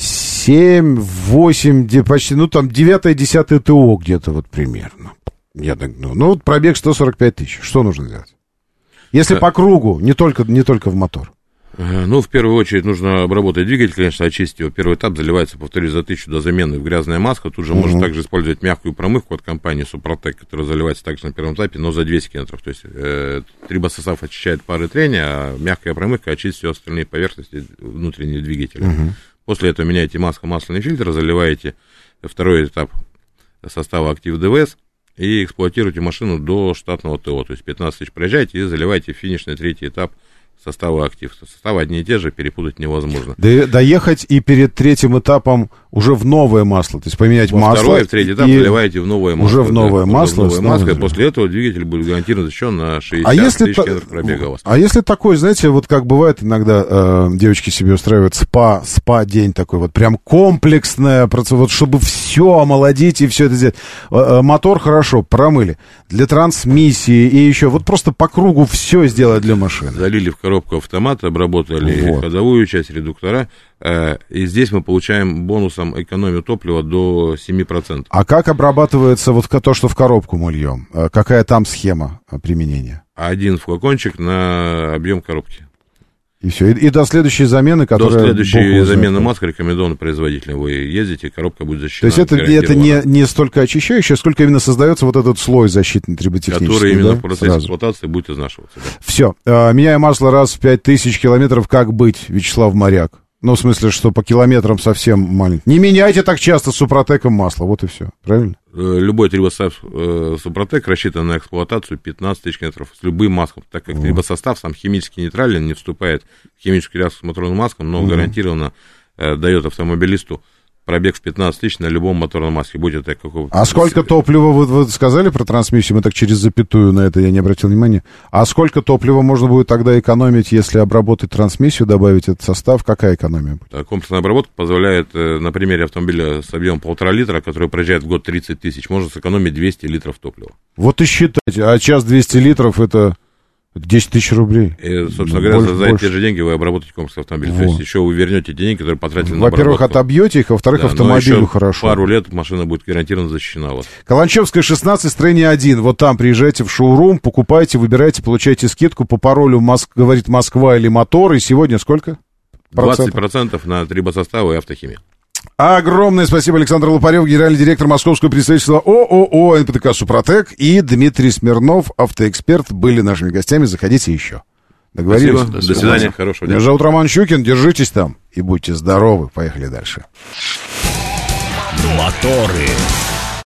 семь, восемь, почти, ну, там, девятое-десятое ТО где-то вот примерно. Я так думаю. Ну, вот пробег сто сорок пять тысяч. Что нужно делать? Если по кругу, не только, не только в мотор. Ну, в первую очередь нужно обработать двигатель, конечно, очистить его. Первый этап заливается, повторюсь, за тысячу до замены в грязная маска. Тут же uh-huh. можно также использовать мягкую промывку от компании Супротек, которая заливается также на первом этапе, но за двести километров. То есть э, трибосостав очищает пары трения, а мягкая промывка очистит все остальные поверхности внутреннего двигателя. Uh-huh. После этого меняете маску, масляный фильтр, заливаете второй этап состава Актив ДВС и эксплуатируете машину до штатного ТО. То есть пятнадцать тысяч проезжаете и заливаете финишный третий этап составы актив. Составы одни и те же, перепутать невозможно. До, доехать и перед третьим этапом уже в новое масло, то есть поменять Во масло. Второй, в третий этап заливаете в новое масло. Уже в новое да, масло. Уже в новое масло, и после этого двигатель будет гарантированно защищен на шестьдесят а если тысяч километров пробега у вас. А если такой, знаете, вот как бывает иногда э, девочки себе устраивают спа, спа-день такой, вот прям комплексная, вот чтобы все омолодить и все это сделать. Э, мотор хорошо промыли, для трансмиссии и еще, вот просто по кругу все сделать для машины. Залили в коробку автомат, обработали вот. ходовую часть, редуктора, э, и здесь мы получаем бонусом экономию топлива до семь процентов. А как обрабатывается вот то, что в коробку мы льем? Какая там схема применения? Один флакончик на объем коробки. И все. И, и до следующей замены, которая... До следующей замены маски рекомендовано производителем. Вы ездите, коробка будет защищена. То есть это, это не, не столько очищающее, сколько именно создается вот этот слой защитный триботехнический. Который именно да? в процессе Сразу. эксплуатации будет изнашиваться. Да. Все. Меняю масло раз в пять тысяч километров. Как быть, Вячеслав Моряк? Ну, в смысле, что по километрам совсем маленький. Не меняйте так часто с Супротеком масло, вот и все. Правильно? Любой трибосостав э, Супротек рассчитан на эксплуатацию пятнадцать тысяч километров с любым маслом, так как трибосостав сам химически нейтрален, не вступает в химическую реакцию с моторным маслом, но mm-hmm. гарантированно э, дает автомобилисту пробег в пятнадцать тысяч на любом моторном масле, будь это какого-то... А сколько топлива, вы, вы сказали про трансмиссию, мы так через запятую на это я не обратил внимания. А сколько топлива можно будет тогда экономить, если обработать трансмиссию, добавить этот состав? Какая экономия будет? Комплексная обработка позволяет, на примере автомобиля с объемом полтора литра, который проезжает в год тридцать тысяч, можно сэкономить двести литров топлива. Вот и считайте, а час двести литров это... десять тысяч рублей. И, собственно говоря, больше, за, за эти же деньги вы обработаете комплексный автомобиль. Вот. То есть еще вы вернете деньги, которые потратили на обработку. Во-первых, отобьете их, а во-вторых, да, автомобилю хорошо. Пару лет машина будет гарантированно защищена у вас. Каланчевская, шестнадцать, строение один. Вот там приезжайте в шоурум, покупайте, выбирайте, получайте скидку по паролю Моск... говорит Москва или мотор. И сегодня сколько? двадцать процентов на трибосоставы и автохимию. Огромное спасибо, Александр Лопарев, генеральный директор московского представительства ООО эн пэ тэ ка «Супротек», и Дмитрий Смирнов, автоэксперт, были нашими гостями. Заходите еще. Договорились? Спасибо. До свидания. Хорошего дня. Меня зовут Роман Щукин. Держитесь там и будьте здоровы. Поехали дальше. Моторы.